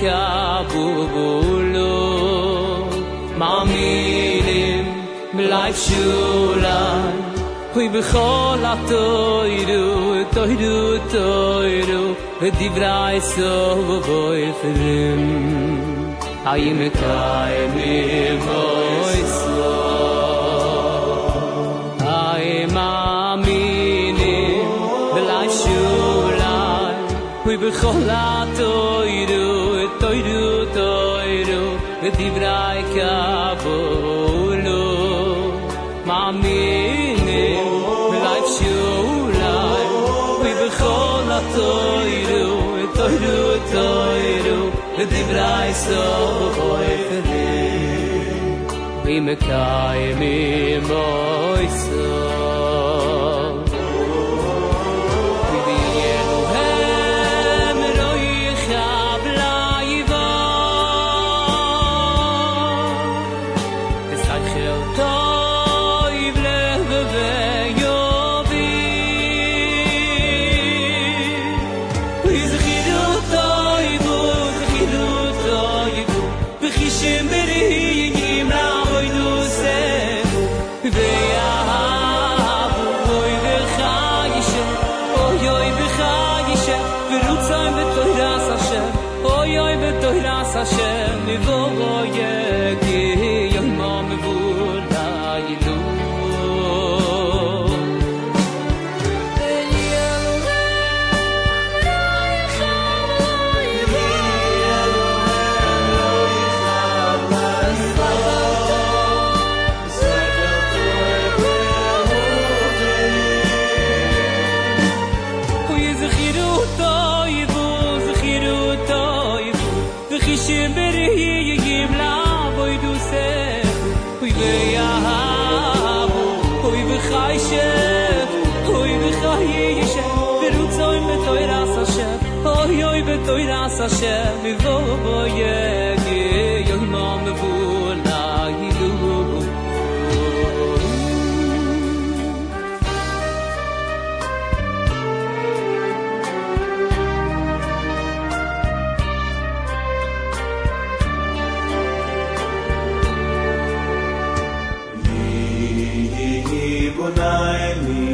S10: קבולו. מאמינים בלייב שוליים, ובכל התוירו, תוירו, תוירו, דברי סובוי פרים. האם קיימים בוי סוף? האם ובכל התוירו, תוירו, תוירו, ודברי קבולו. מאמינים בלייב שוליים, ובכל התוירו, תוירו, תוירו, ודברי סובוי פרים. ומקיימים בוי סוף. בתוירס השם מבוא יגי יום מבוא להילו יהי בונאי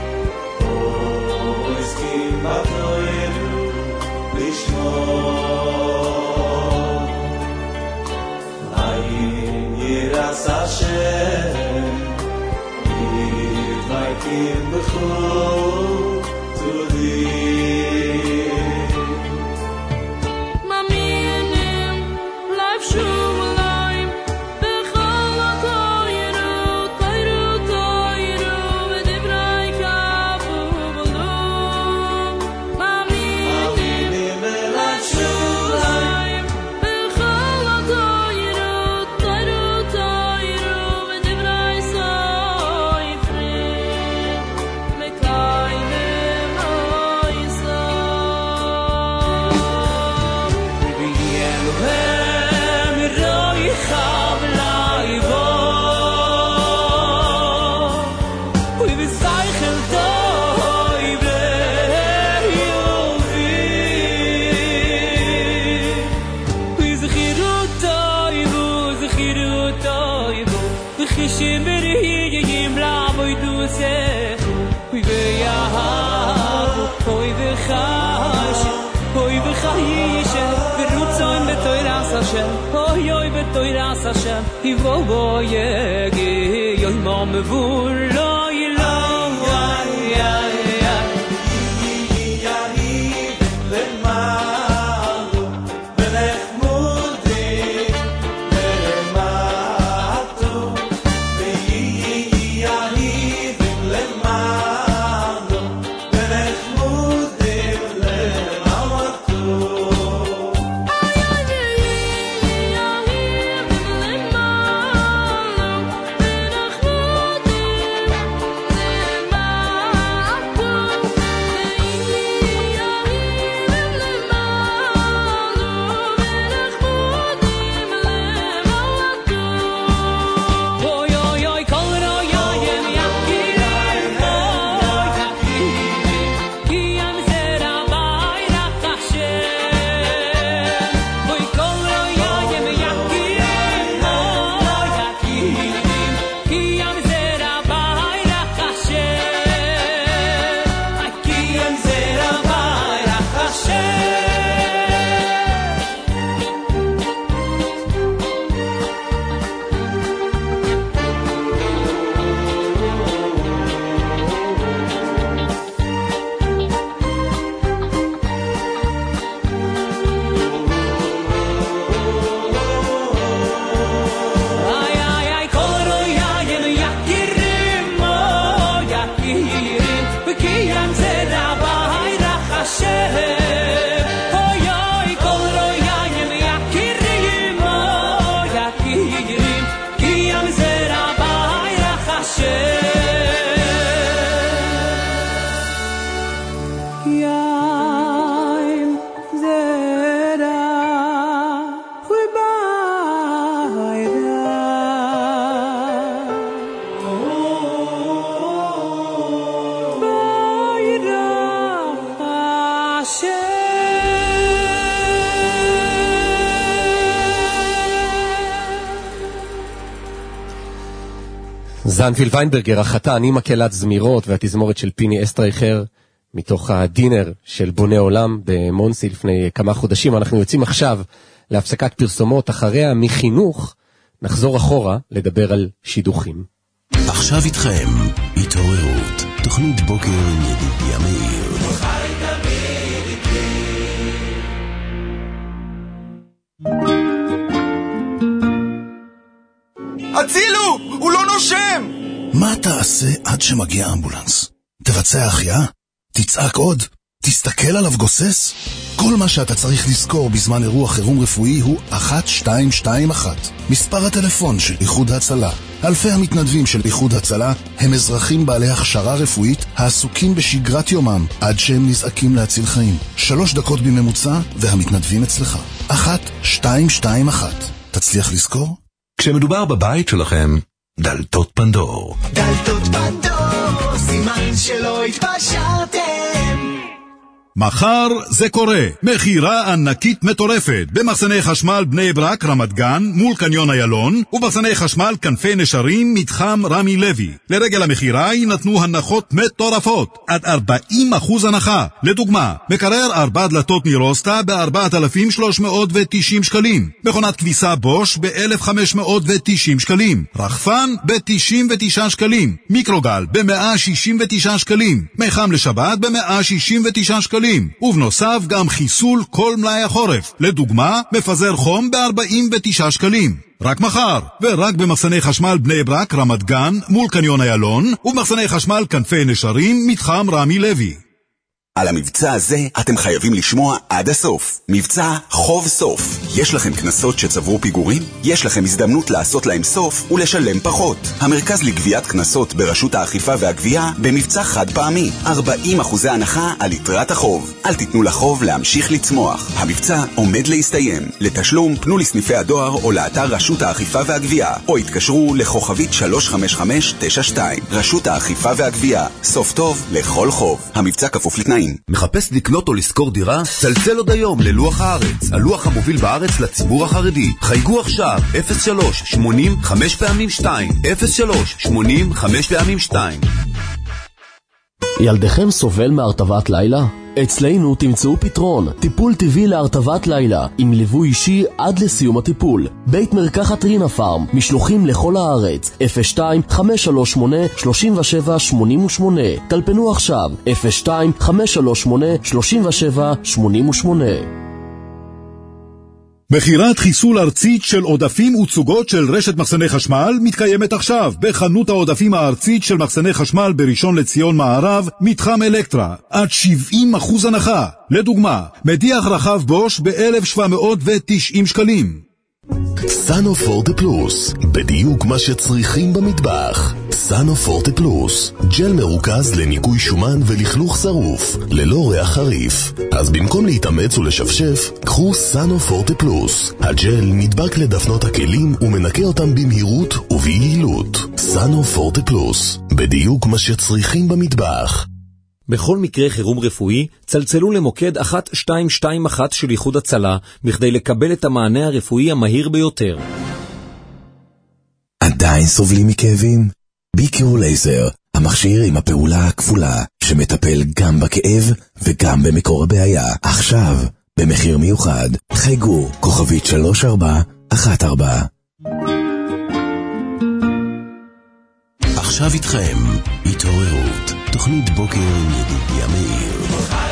S10: Hashem, give my king b'chol to thee. Maminim, life shumalayim, b'chol ha'toyru, toyru, toyru, v'divrei kavu b'lum. Maminim, life shumalayim, b'chol ha'toyru, toyru, toyru, v'divrei soifrim, mekayim oisam. V'yeluhem roichav laivo, u'v'zaychel toive yovi, u'zchiru toivu, zchiru toivu, v'chishim v'riyim la'avoidu zeh, u'v'yahavu, u'v'chashim, u'v'chayishem, v'rutzoim b'toiras Hashem, oy oy b'toiras Hashem, hivo bo yegi, yoy mo mevul, loy loy, ay ay ay. Oy oy oy kol royayim yakirim oy yakirim ki am zera bayrach Hashem. Oy kol royayim yakirim oy yakirim ki am zera bayrach Hashem. Ki am zera bayrach Hashem. Ay ay ay kol royayim yakirim oy yakirim ki am zera bayrach Hashem. Oy oy kol royayim yakirim oy yakirim ki am zera bayrach Hashem. Yaim zera
S15: זנפיל ויינברגר, החתן עם מקהלת זמירות והתזמורת של פיני אסטרייכר, מתוך הדינר של בוני עולם במונסי לפני כמה חודשים. אנחנו יוצאים עכשיו להפסקת פרסומות, אחריה מחינוך נחזור אחורה לדבר על שידוכים.
S14: עכשיו איתכם, התעוררות, תוכנית בוקר עם ידידיה מאיר.
S11: הצילו! הוא לא נושם!
S12: מה תעשה עד שמגיע אמבולנס? תבצע החייאה? תצעק עוד? תסתכל עליו גוסס? כל מה שאתה צריך לזכור בזמן אירוע חירום רפואי הוא אחת שתיים שתיים אחת. מספר הטלפון של איחוד הצלה. אלפי המתנדבים של איחוד הצלה הם אזרחים בעלי הכשרה רפואית העסוקים בשגרת יומם עד שהם נזעקים להציל חיים. שלוש דקות בממוצע והמתנדבים אצלך. אחת שתיים שתיים אחת. תצליח לזכור?
S14: כשמדובר בבית שלכם, דלתות פנדור.
S10: דלתות פנדור, סימן שלא התפשרתם.
S6: מחר זה קורה. מחירה ענקית מטורפת במחסני חשמל בני ברק רמת גן מול קניון איילון ובמחסני חשמל כנפי נשרים מתחם רמי לוי. לרגל המחירה יינתנו הנחות מטורפות עד ארבעים אחוז הנחה. לדוגמה, מקרר ארבע דלתות נירוסטה ב-ארבעת אלפים שלוש מאות ותשעים שקלים, מכונת כביסה בוש ב-אלף וחמש מאות ותשעים שקלים, רחפן ב-תשעים ותשעה שקלים, מיקרוגל ב-מאה שישים ותשעה שקלים, מיחם לשבת ב-מאה שישים ותשעה שקלים, ובנוסף גם חיסול כל מלאי החורף. לדוגמה, מפזר חום ב-ארבעים ותשעה שקלים. רק מחר, ורק במחסני חשמל בני ברק רמת גן מול קניון איילון ובמחסני חשמל כנפי נשרים מתחם רמי לוי.
S1: על המבצע הזה אתם חייבים לשמוע עד הסוף. מבצע חוב סוף. יש לכם כנסות שצברו פיגורים? יש לכם הזדמנות לעשות להם סוף ולשלם פחות. המרכז לגביית כנסות ברשות האכיפה והגבייה במבצע חד פעמי. ארבעים אחוזי הנחה על יתרת החוב. אל תיתנו לחוב להמשיך לצמוח. המבצע עומד להסתיים. לתשלום פנו לסניפי הדואר או לאתר רשות האכיפה והגבייה, או התקשרו לכוכבית שלוש חמש חמש תשע שתיים. רשות האכיפה והגבייה. סוף טוב לכל חוב. המבצע כפוף לתנאים.
S14: מחפש לקנות או לשכור דירה? צלצל עוד היום ללוח הארץ, הלוח המוביל בארץ לציבור החרדי. חייגו עכשיו אפס שלוש שמונים חמש פעמים שתיים, אפס שלוש שמונים חמש פעמים שתיים.
S19: ילדכם סובל מהרטבת לילה? אצלנו תמצאו פתרון, טיפול טבעי להרטבת לילה, עם ליווי אישי עד לסיום הטיפול. בית מרקחת רינה פארם, משלוחים לכל הארץ, אפס שתיים חמש שלוש שמונה שלושים ושבע שמונים ושמונה. טלפנו עכשיו, אפס שתיים חמש שלוש שמונה שלושים ושבע שמונים ושמונה.
S6: מחירת חיסול ארצית של עודפים וצוגות של רשת מחסני חשמל מתקיימת עכשיו בחנות העודפים הארצית של מחסני חשמל בראשון לציון מערב, מתחם אלקטרה, עד שבעים אחוז הנחה. לדוגמה, מדיח רחב בוש ב-אלף שבע מאות ותשעים שקלים.
S14: סאנו פורטה פלוס, בדיוק מה שצריכים במטבח. סאנו פורטה פלוס, ג'ל מרוכז לניקוי שומן ולכלוך שרוף, ללא ריח חריף. אז במקום להתאמץ ולשפשף, קחו סאנו פורטה פלוס. הג'ל נדבק לדפנות הכלים ומנקה אותם במהירות וביעילות. סאנו פורטה פלוס, בדיוק מה שצריכים במטבח.
S8: בכל מקרה חירום רפואי, צלצלו למוקד אחת שתיים שתיים אחת של איחוד הצלה, בכדי לקבל את המענה הרפואי המהיר ביותר.
S14: עדיין סובלים מכאבים? ביקיור לייזר, המכשיר עם הפעולה הכפולה, שמטפל גם בכאב וגם במקור הבעיה. עכשיו, במחיר מיוחד, חייגו כוכבית שלוש ארבע אחת ארבע. עכשיו איתכם, התעוררות, תוכנית בוקר עם ידידיה מאיר.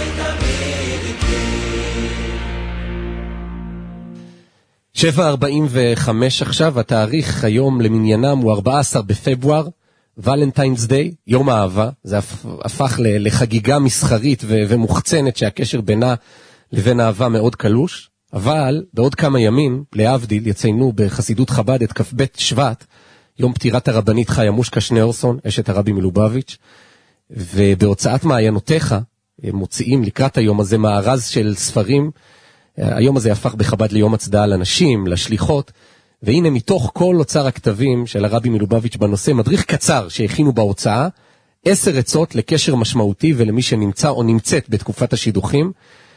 S15: שבע ארבעים וחמש עכשיו, התאריך היום למניינם הוא ארבעה עשר בפברואר, ולנטיינס דיי, יום האהבה. זה הפך לחגיגה מסחרית ומוחצנת שהקשר בינה לבין אהבה מאוד קלוש, אבל בעוד כמה ימים, להבדיל, יציינו בחסידות חב"ד את כ"ב שבט, יום פטירת הרבנית חיה מושקה שניאורסון, אשת הרבי מלובביץ', ובהוצאת מעיינותיך הם מוציאים לקראת היום הזה מארז של ספרים. היום הזה הפך בחב"ד ליום הצדעה לנשים, לשליחות, והנה מתוך כל אוצר הכתבים של הרבי מלובביץ' בנושא, מדריך קצר שהכינו בהוצאה, עשר עצות לקשר משמעותי ולמי שנמצא או נמצאת בתקופת השידוכים,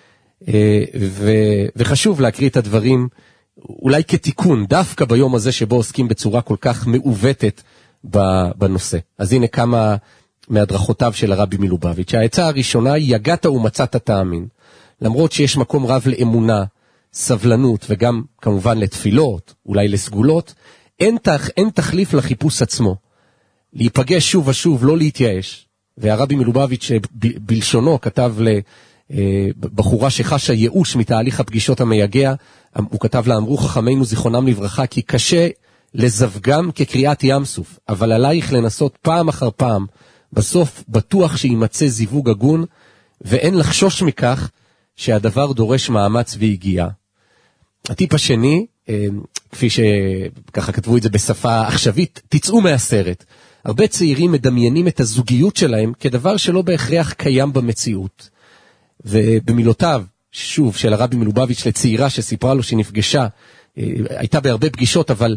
S15: ו- וחשוב להקריא את הדברים אולי כתיקון, דווקא ביום הזה שבו עוסקים בצורה כל כך מעוותת בנושא. אז הנה כמה מהדרכותיו של הרבי מלובביץ'. העצה הראשונה היא, יגעת ומצאת תאמין. למרות שיש מקום רב לאמונה, סבלנות וגם כמובן לתפילות, אולי לסגולות, אין, תח, אין תחליף לחיפוש עצמו. להיפגש שוב ושוב, לא להתייאש. והרבי מלובביץ' ב, בלשונו כתב לבחורה שחשה ייאוש מתהליך הפגישות המייגע, הוא כתב לה, אמרו חכמינו זיכרונם לברכה, כי קשה לזווגם כקריאת ים סוף, אבל עלייך לנסות פעם אחר פעם, בסוף בטוח שימצא זיווג הגון, ואין לחשוש מכך שהדבר דורש מאמץ והגיעה. הטיפ השני, כפי שככה כתבו את זה בשפה עכשווית, תצאו מהסרט. הרבה צעירים מדמיינים את הזוגיות שלהם כדבר שלא בהכרח קיים במציאות. ובמילותיו, שוב, של הרבי מלובביץ' לצעירה שסיפרה לו שנפגשה, הייתה בהרבה פגישות, אבל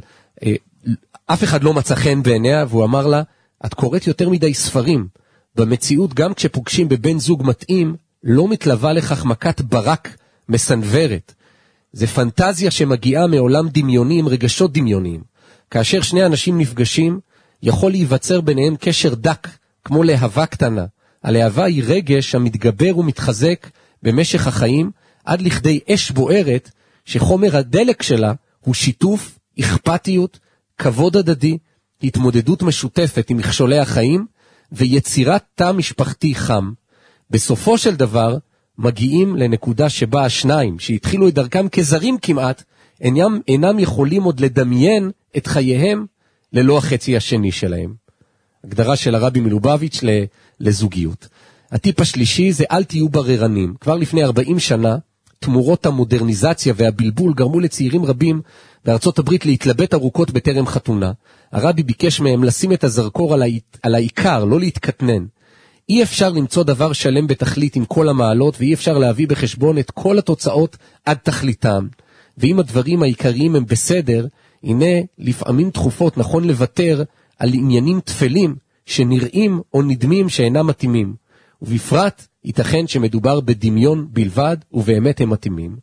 S15: אף אחד לא מצא חן בעיניה, והוא אמר לה, את קוראת יותר מדי ספרים. במציאות, גם כשפוגשים בבן זוג מתאים, לא מתלווה לכך מכת ברק מסנוורת. זה פנטזיה שמגיעה מעולם דמיוני עם רגשות דמיוניים. כאשר שני אנשים נפגשים, יכול להיווצר ביניהם קשר דק, כמו להבה קטנה. הלהבה היא רגש המתגבר ומתחזק במשך החיים, עד לכדי אש בוערת, שחומר הדלק שלה הוא שיתוף, אכפתיות, כבוד הדדי, התמודדות משותפת עם מכשולי החיים, ויצירת תא משפחתי חם. בסופו של דבר, מגיעים לנקודה שבה השניים, שהתחילו את דרכם כזרים כמעט, אינם, אינם יכולים עוד לדמיין את חייהם ללא החצי השני שלהם. הגדרה של הרבי מלובביץ' לזוגיות. הטיפ השלישי זה אל תהיו בררנים. כבר לפני ארבעים שנה, תמורות המודרניזציה והבלבול גרמו לצעירים רבים בארצות הברית להתלבט ארוכות בטרם חתונה. הרבי ביקש מהם לשים את הזרקור על, העי... על העיקר, לא להתקטנן. אי אפשר למצוא דבר שלם בתכלית עם כל המעלות, ואי אפשר להביא בחשבון את כל התוצאות עד תכליתם. ואם הדברים העיקריים הם בסדר, הנה לפעמים תחופות נכון לוותר על עניינים תפלים שנראים או נדמים שאינם מתאימים. ובפרט ייתכן שמדובר בדמיון בלבד ובאמת הם מתאימים.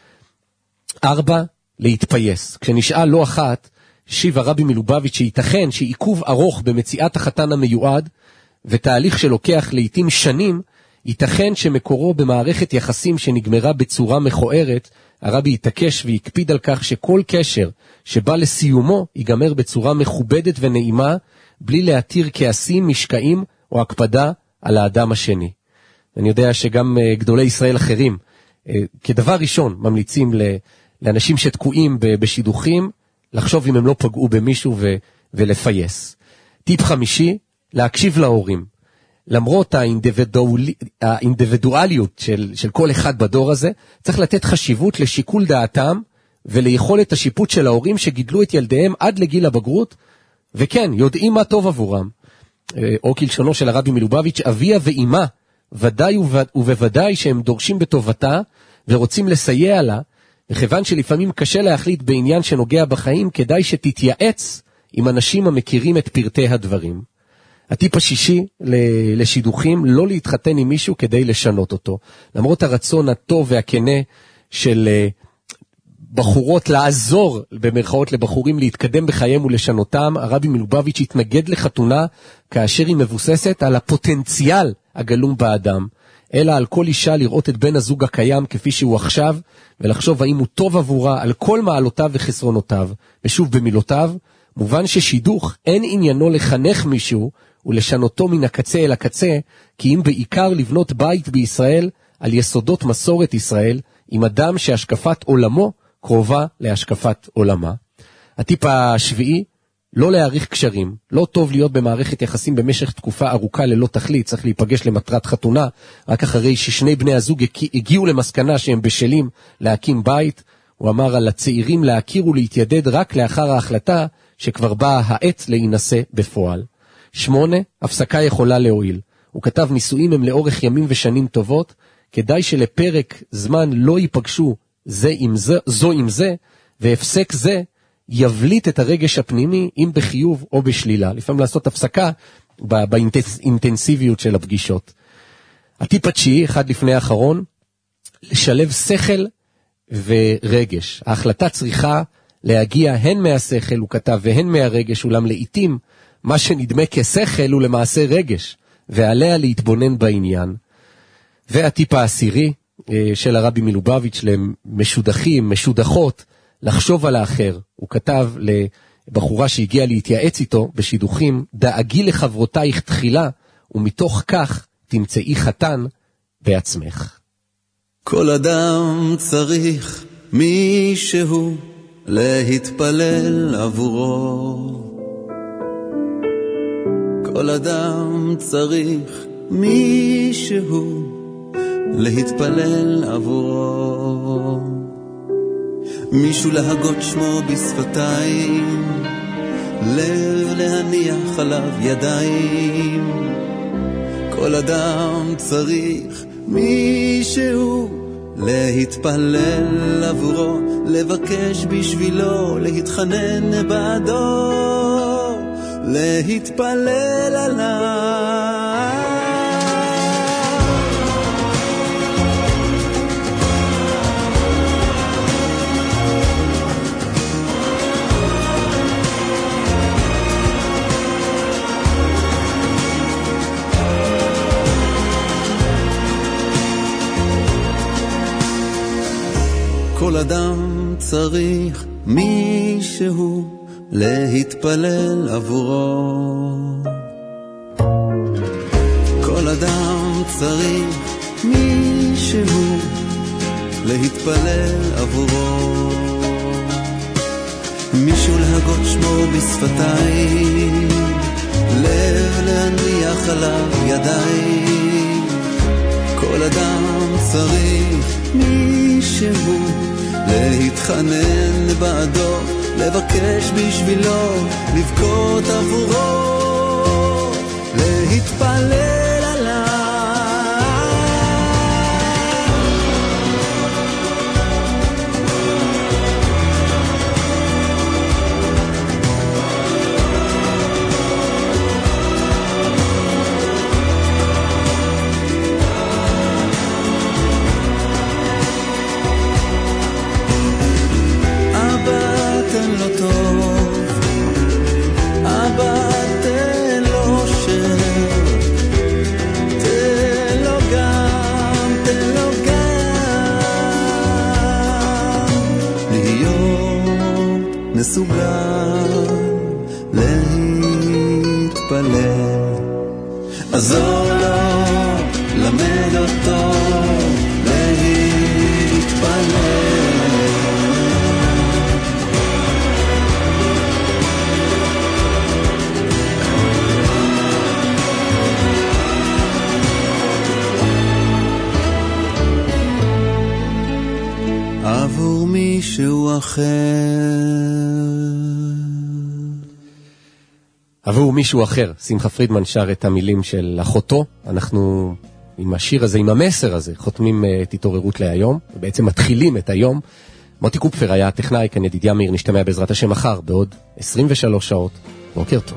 S15: ארבע, להתפייס. כשנשאל לא אחת, שיב הרבי מלובביץ' שייתכן שעיכוב ארוך במציאת החתן המיועד, ותהליך שלוקח לעתים שנים, ייתכן שמקורו במערכת יחסים שנגמרה בצורה מכוערת. הרבי יתעקש ויקפיד על כך שכל קשר שבא לסיומו ייגמר בצורה מכובדת ונעימה, בלי להתיר כעסים, משקעים או הקפדה על האדם השני. אני יודע שגם uh, גדולי ישראל אחרים, uh, כדבר ראשון, ממליצים ל- לאנשים שתקועים ב- בשידוכים, לחשוב אם הם לא פגעו במישהו ו- ולפייס. טיפ חמישי, להקשיב להורים. למרות האינדיבידואל... האינדיבידואליות של, של כל אחד בדור הזה, צריך לתת חשיבות לשיקול דעתם, וליכולת השיפוט של ההורים שגידלו את ילדיהם עד לגיל הבגרות, וכן, יודעים מה טוב עבורם. או כלשונו של הרבי מלובביץ', אביה ואימה, ודאי ובוודאי שהם דורשים בטובתה, ורוצים לסייע לה, וכיוון שלפעמים קשה להחליט בעניין שנוגע בחיים, כדאי שתתייעץ עם אנשים המכירים את פרטי הדברים. הטיפ השישי לשידוכים, לא להתחתן עם מישהו כדי לשנות אותו. למרות הרצון הטוב והכנה של בחורות לעזור במרכאות לבחורים להתקדם בחייהם ולשנותם, הרבי מלובביץ' התנגד לחתונה כאשר היא מבוססת על הפוטנציאל הגלום באדם, אלא על כל אישה לראות את בן הזוג הקיים כפי שהוא עכשיו, ולחשוב האם הוא טוב עבורה על כל מעלותיו וחסרונותיו. ושוב במילותיו, מובן ששידוך אין עניינו לחנך מישהו ולשנותו מן הקצה אל הקצה, כי אם בעיקר לבנות בית בישראל על יסודות מסורת ישראל, עם אדם שהשקפת עולמו קרובה להשקפת עולמה. הטיפ השביעי, לא להאריך קשרים. לא טוב להיות במערכת יחסים במשך תקופה ארוכה ללא תכלית, צריך להיפגש למטרת חתונה, רק אחרי ששני בני הזוג הגיעו למסקנה שהם בשלים להקים בית. הוא אמר על הצעירים להכיר ולהתיידד רק לאחר ההחלטה שכבר באה העת להינשא בפועל. שמונה, הפסקה יכולה להועיל. הוא כתב נישואים הם לאורך ימים ושנים טובות, כדאי שלפרק זמן לא ייפגשו זה עם זה, זו עם זה, והפסק זה יבליט את הרגש הפנימי, אם בחיוב או בשלילה. לפעמים לעשות הפסקה באינטנסיביות של הפגישות. הטיפ התשיעי, אחד לפני האחרון, לשלב שכל ורגש. ההחלטה צריכה להגיע הן מהשכל, הוא כתב, והן מהרגש, אולם לעתים מה שנדמה כשכל הוא למעשה רגש, ועליה להתבונן בעניין. והטיפ העשירי של הרבי מלובביץ' למשודכים, משודחות, לחשוב על האחר. הוא כתב לבחורה שהגיעה להתייעץ איתו בשידוכים, דאגי לחברותייך תחילה, ומתוך כך תמצאי חתן בעצמך.
S20: כל אדם צריך מישהו להתפלל עבורו. כל אדם צריך מישהו להתפלל עבורו. מישהו להגות שמו בשפתיים, לב להניח עליו ידיים. כל אדם צריך מישהו להתפלל עבורו, לבקש בשבילו, להתחנן בעדו, להתפלל עליו. כל אדם צריך מישהו להתפלל עבורו. כל אדם צריך מישהו להתפלל עבורו. מישהו להגות שמו בשפתיים, לב להניח עליו ידיים. כל אדם צריך מישהו להתחנן בעדו, לבקש בשבילו, לבכות עבורו, להתפלל עליו. מסוגל להתפלל, עזור לו, למד אותו להתפלל. עבור מישהו אחר.
S15: עבור מישהו אחר, שמחה פרידמן שר את המילים של אחותו. אנחנו עם השיר הזה, עם המסר הזה, חותמים את התעוררות להיום, ובעצם מתחילים את היום. מוטי קופפר היה הטכנאי, כאן ידידיה מאיר, נשתמע בעזרת השם מחר, בעוד עשרים ושלוש שעות. בוקר טוב.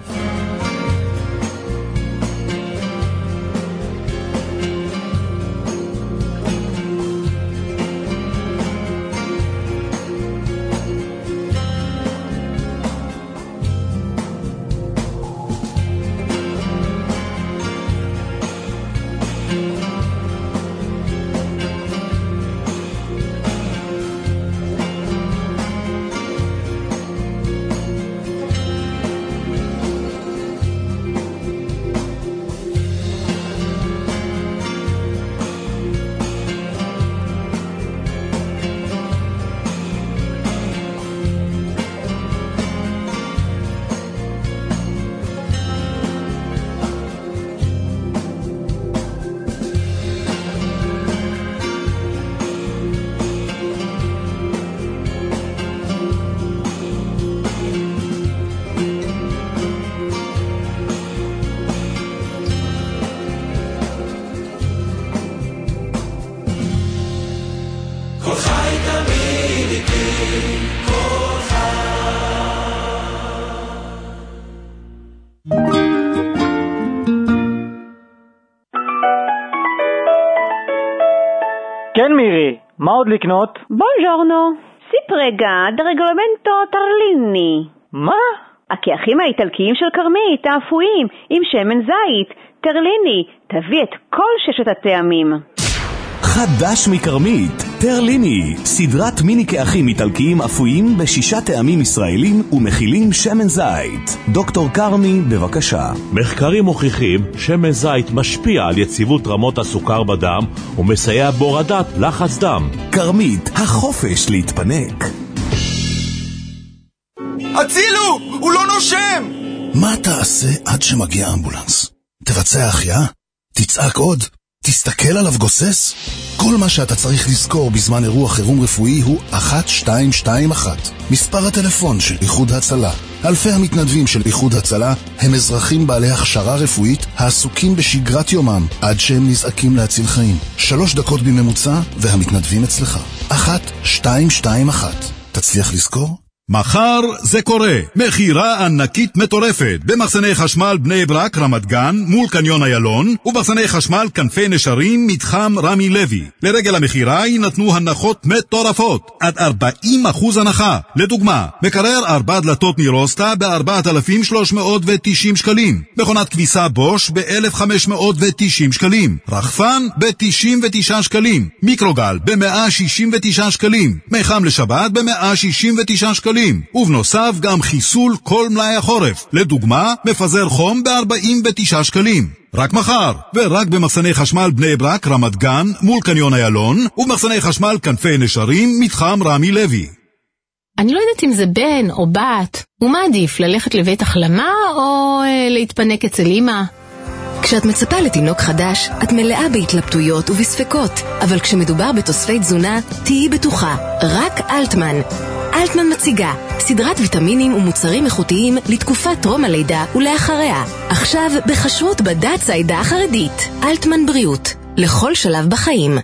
S21: כן מירי, מה עוד לקנות?
S22: בונג'ורנו, סיפרגה, דרגלמנטו טרליני.
S21: מה?
S22: הכיחים האיטלקיים של קרמית, האפויים, עם שמן זית, טרליני, תביא את כל ששת הטעמים.
S23: חדש מקרמית, טרליני, סדרת מיני כאחים איטלקיים אפויים בשישה טעמים ישראלים ומכילים שמן זית. דוקטור קרני, בבקשה.
S24: מחקרים מוכיחים שמן זית משפיע על יציבות רמות הסוכר בדם ומסייע בהורדת לחץ דם.
S23: קרמית, החופש להתפנק.
S11: הצילו! הוא לא נושם!
S12: מה תעשה עד שמגיע אמבולנס? תבצע החייאה? תצעק עוד? תסתכל עליו גוסס? כל מה שאתה צריך לזכור בזמן אירוע חירום רפואי הוא אחת שתיים שתיים אחת. מספר הטלפון של איחוד הצלה. אלפי המתנדבים של איחוד הצלה הם אזרחים בעלי הכשרה רפואית העסוקים בשגרת יומם עד שהם נזעקים להציל חיים. שלוש דקות בממוצע והמתנדבים אצלך. אחת שתיים שתיים אחת. תצליח לזכור?
S6: מחר זה קורה. מחירה ענקית מטורפת במחסני חשמל בני ברק רמת גן מול קניון איילון ובמחסני חשמל כנפי נשרים מתחם רמי לוי. לרגל המחירה יינתנו הנחות מטורפות עד ארבעים אחוז הנחה. לדוגמה, מקרר ארבע דלתות נירוסטה ב-ארבעת אלפים שלוש מאות ותשעים שקלים, מכונת כביסה בוש ב-אלף וחמש מאות ותשעים שקלים, רחפן ב-תשעים ותשעה שקלים, מיקרוגל ב-מאה שישים ותשעה שקלים, מיחם לשבת ב-מאה שישים ותשעה שקלים, ובנוסף גם חיסול כל מלאי החורף. לדוגמה, מפזר חום ב-ארבעים ותשעה שקלים. רק מחר, ורק במחסני חשמל בני ברק רמת גן מול קניון איילון ובמחסני חשמל כנפי נשרים מתחם רמי לוי.
S4: אני לא יודעת אם זה בן או בת, ומה עדיף, ללכת לבית החלמה או אה, להתפנק אצל אמא?
S3: כשאת מצפה לתינוק חדש, את מלאה בהתלבטויות ובספקות, אבל כשמדובר בתוספי תזונה, תהיי בטוחה, רק אלטמן. אלטמן מציגה סדרת ויטמינים ומוצרים איכותיים לתקופת טרום הלידה ולאחריה. עכשיו בחשרות בד"ץ העדה החרדית. אלטמן בריאות, לכל שלב בחיים.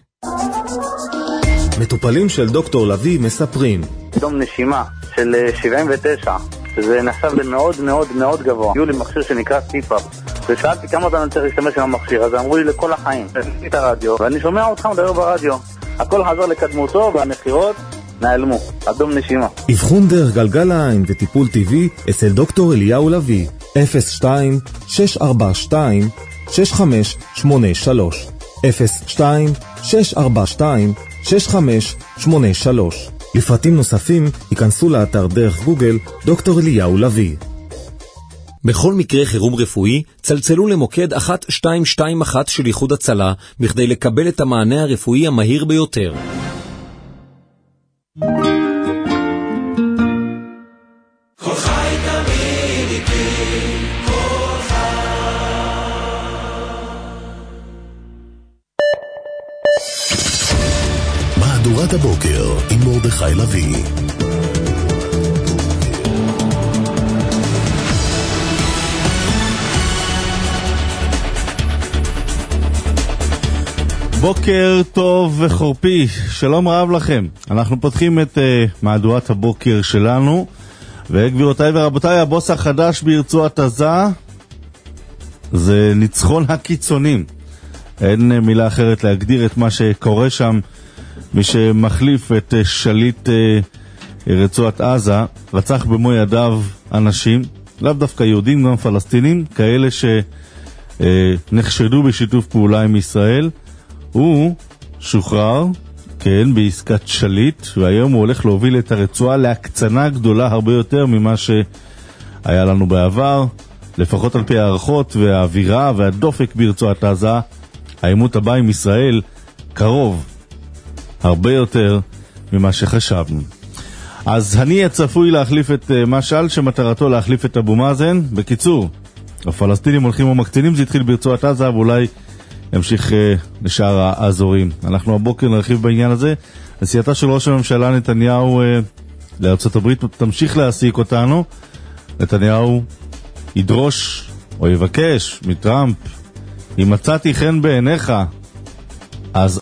S5: מטופלים של דוקטור לוי מספרים.
S9: דום נשימה של שבעים ותשע, שזה נחשב למאוד מאוד מאוד גבוה. היו לי מכשיר שנקרא סיפאפ, ושאלתי כמה אתה צריך להשתמש עם המכשיר הזה, אמרו לי לכל החיים. עשיתי את הרדיו, ואני שומע אותך מדבר ברדיו. הכל חזר לקדמותו והמחירות נעלמו. אדום נשימה.
S5: אבחון דרך גלגל העין וטיפול טבעי אצל דוקטור אליהו לוי. אפס שתיים שש ארבע שתיים שש חמש שמונה שלוש אפס שתיים שש ארבע שתיים שש חמש שמונה שלוש. לפרטים נוספים ייכנסו לאתר דרך גוגל דוקטור אליהו לוי.
S8: בכל מקרה חירום רפואי, צלצלו למוקד אחת שתיים שתיים אחת של איחוד הצלה בכדי לקבל את המענה הרפואי המהיר ביותר.
S10: כל חי תמיד איתי, כל חי.
S1: מהדורת הבוקר עם מרדכי לוי.
S13: בוקר טוב וחורפי, שלום רב לכם. אנחנו פותחים את uh, מהדורת הבוקר שלנו, וגבירותיי ורבותיי, הבוס החדש ברצועת עזה זה ניצחון הקיצונים. אין uh, מילה אחרת להגדיר את מה שקורה שם. מי שמחליף את uh, שליט uh, רצועת עזה רצח במו ידיו אנשים, לאו דווקא יהודים, גם פלסטינים, כאלה שנחשדו uh, בשיתוף פעולה עם ישראל. הוא שוחרר, כן, בעסקת שליט, והיום הוא הולך להוביל את הרצועה להקצנה גדולה הרבה יותר ממה שהיה לנו בעבר, לפחות על פי הערכות והאווירה והדופק ברצועת עזה. העימות הבא עם ישראל קרוב הרבה יותר ממה שחשבנו. אז אני צפוי להחליף את משל שמטרתו להחליף את אבו מאזן. בקיצור, הפלסטינים הולכים ומקצינים, זה התחיל ברצועת עזה ואולי ימשיך לשאר האזורים. אנחנו הבוקר נרחיב בעניין הזה. נסיעתה של ראש הממשלה נתניהו לארצות הברית תמשיך להעסיק אותנו. נתניהו ידרוש או יבקש מטראמפ, אם מצאתי חן בעיניך אז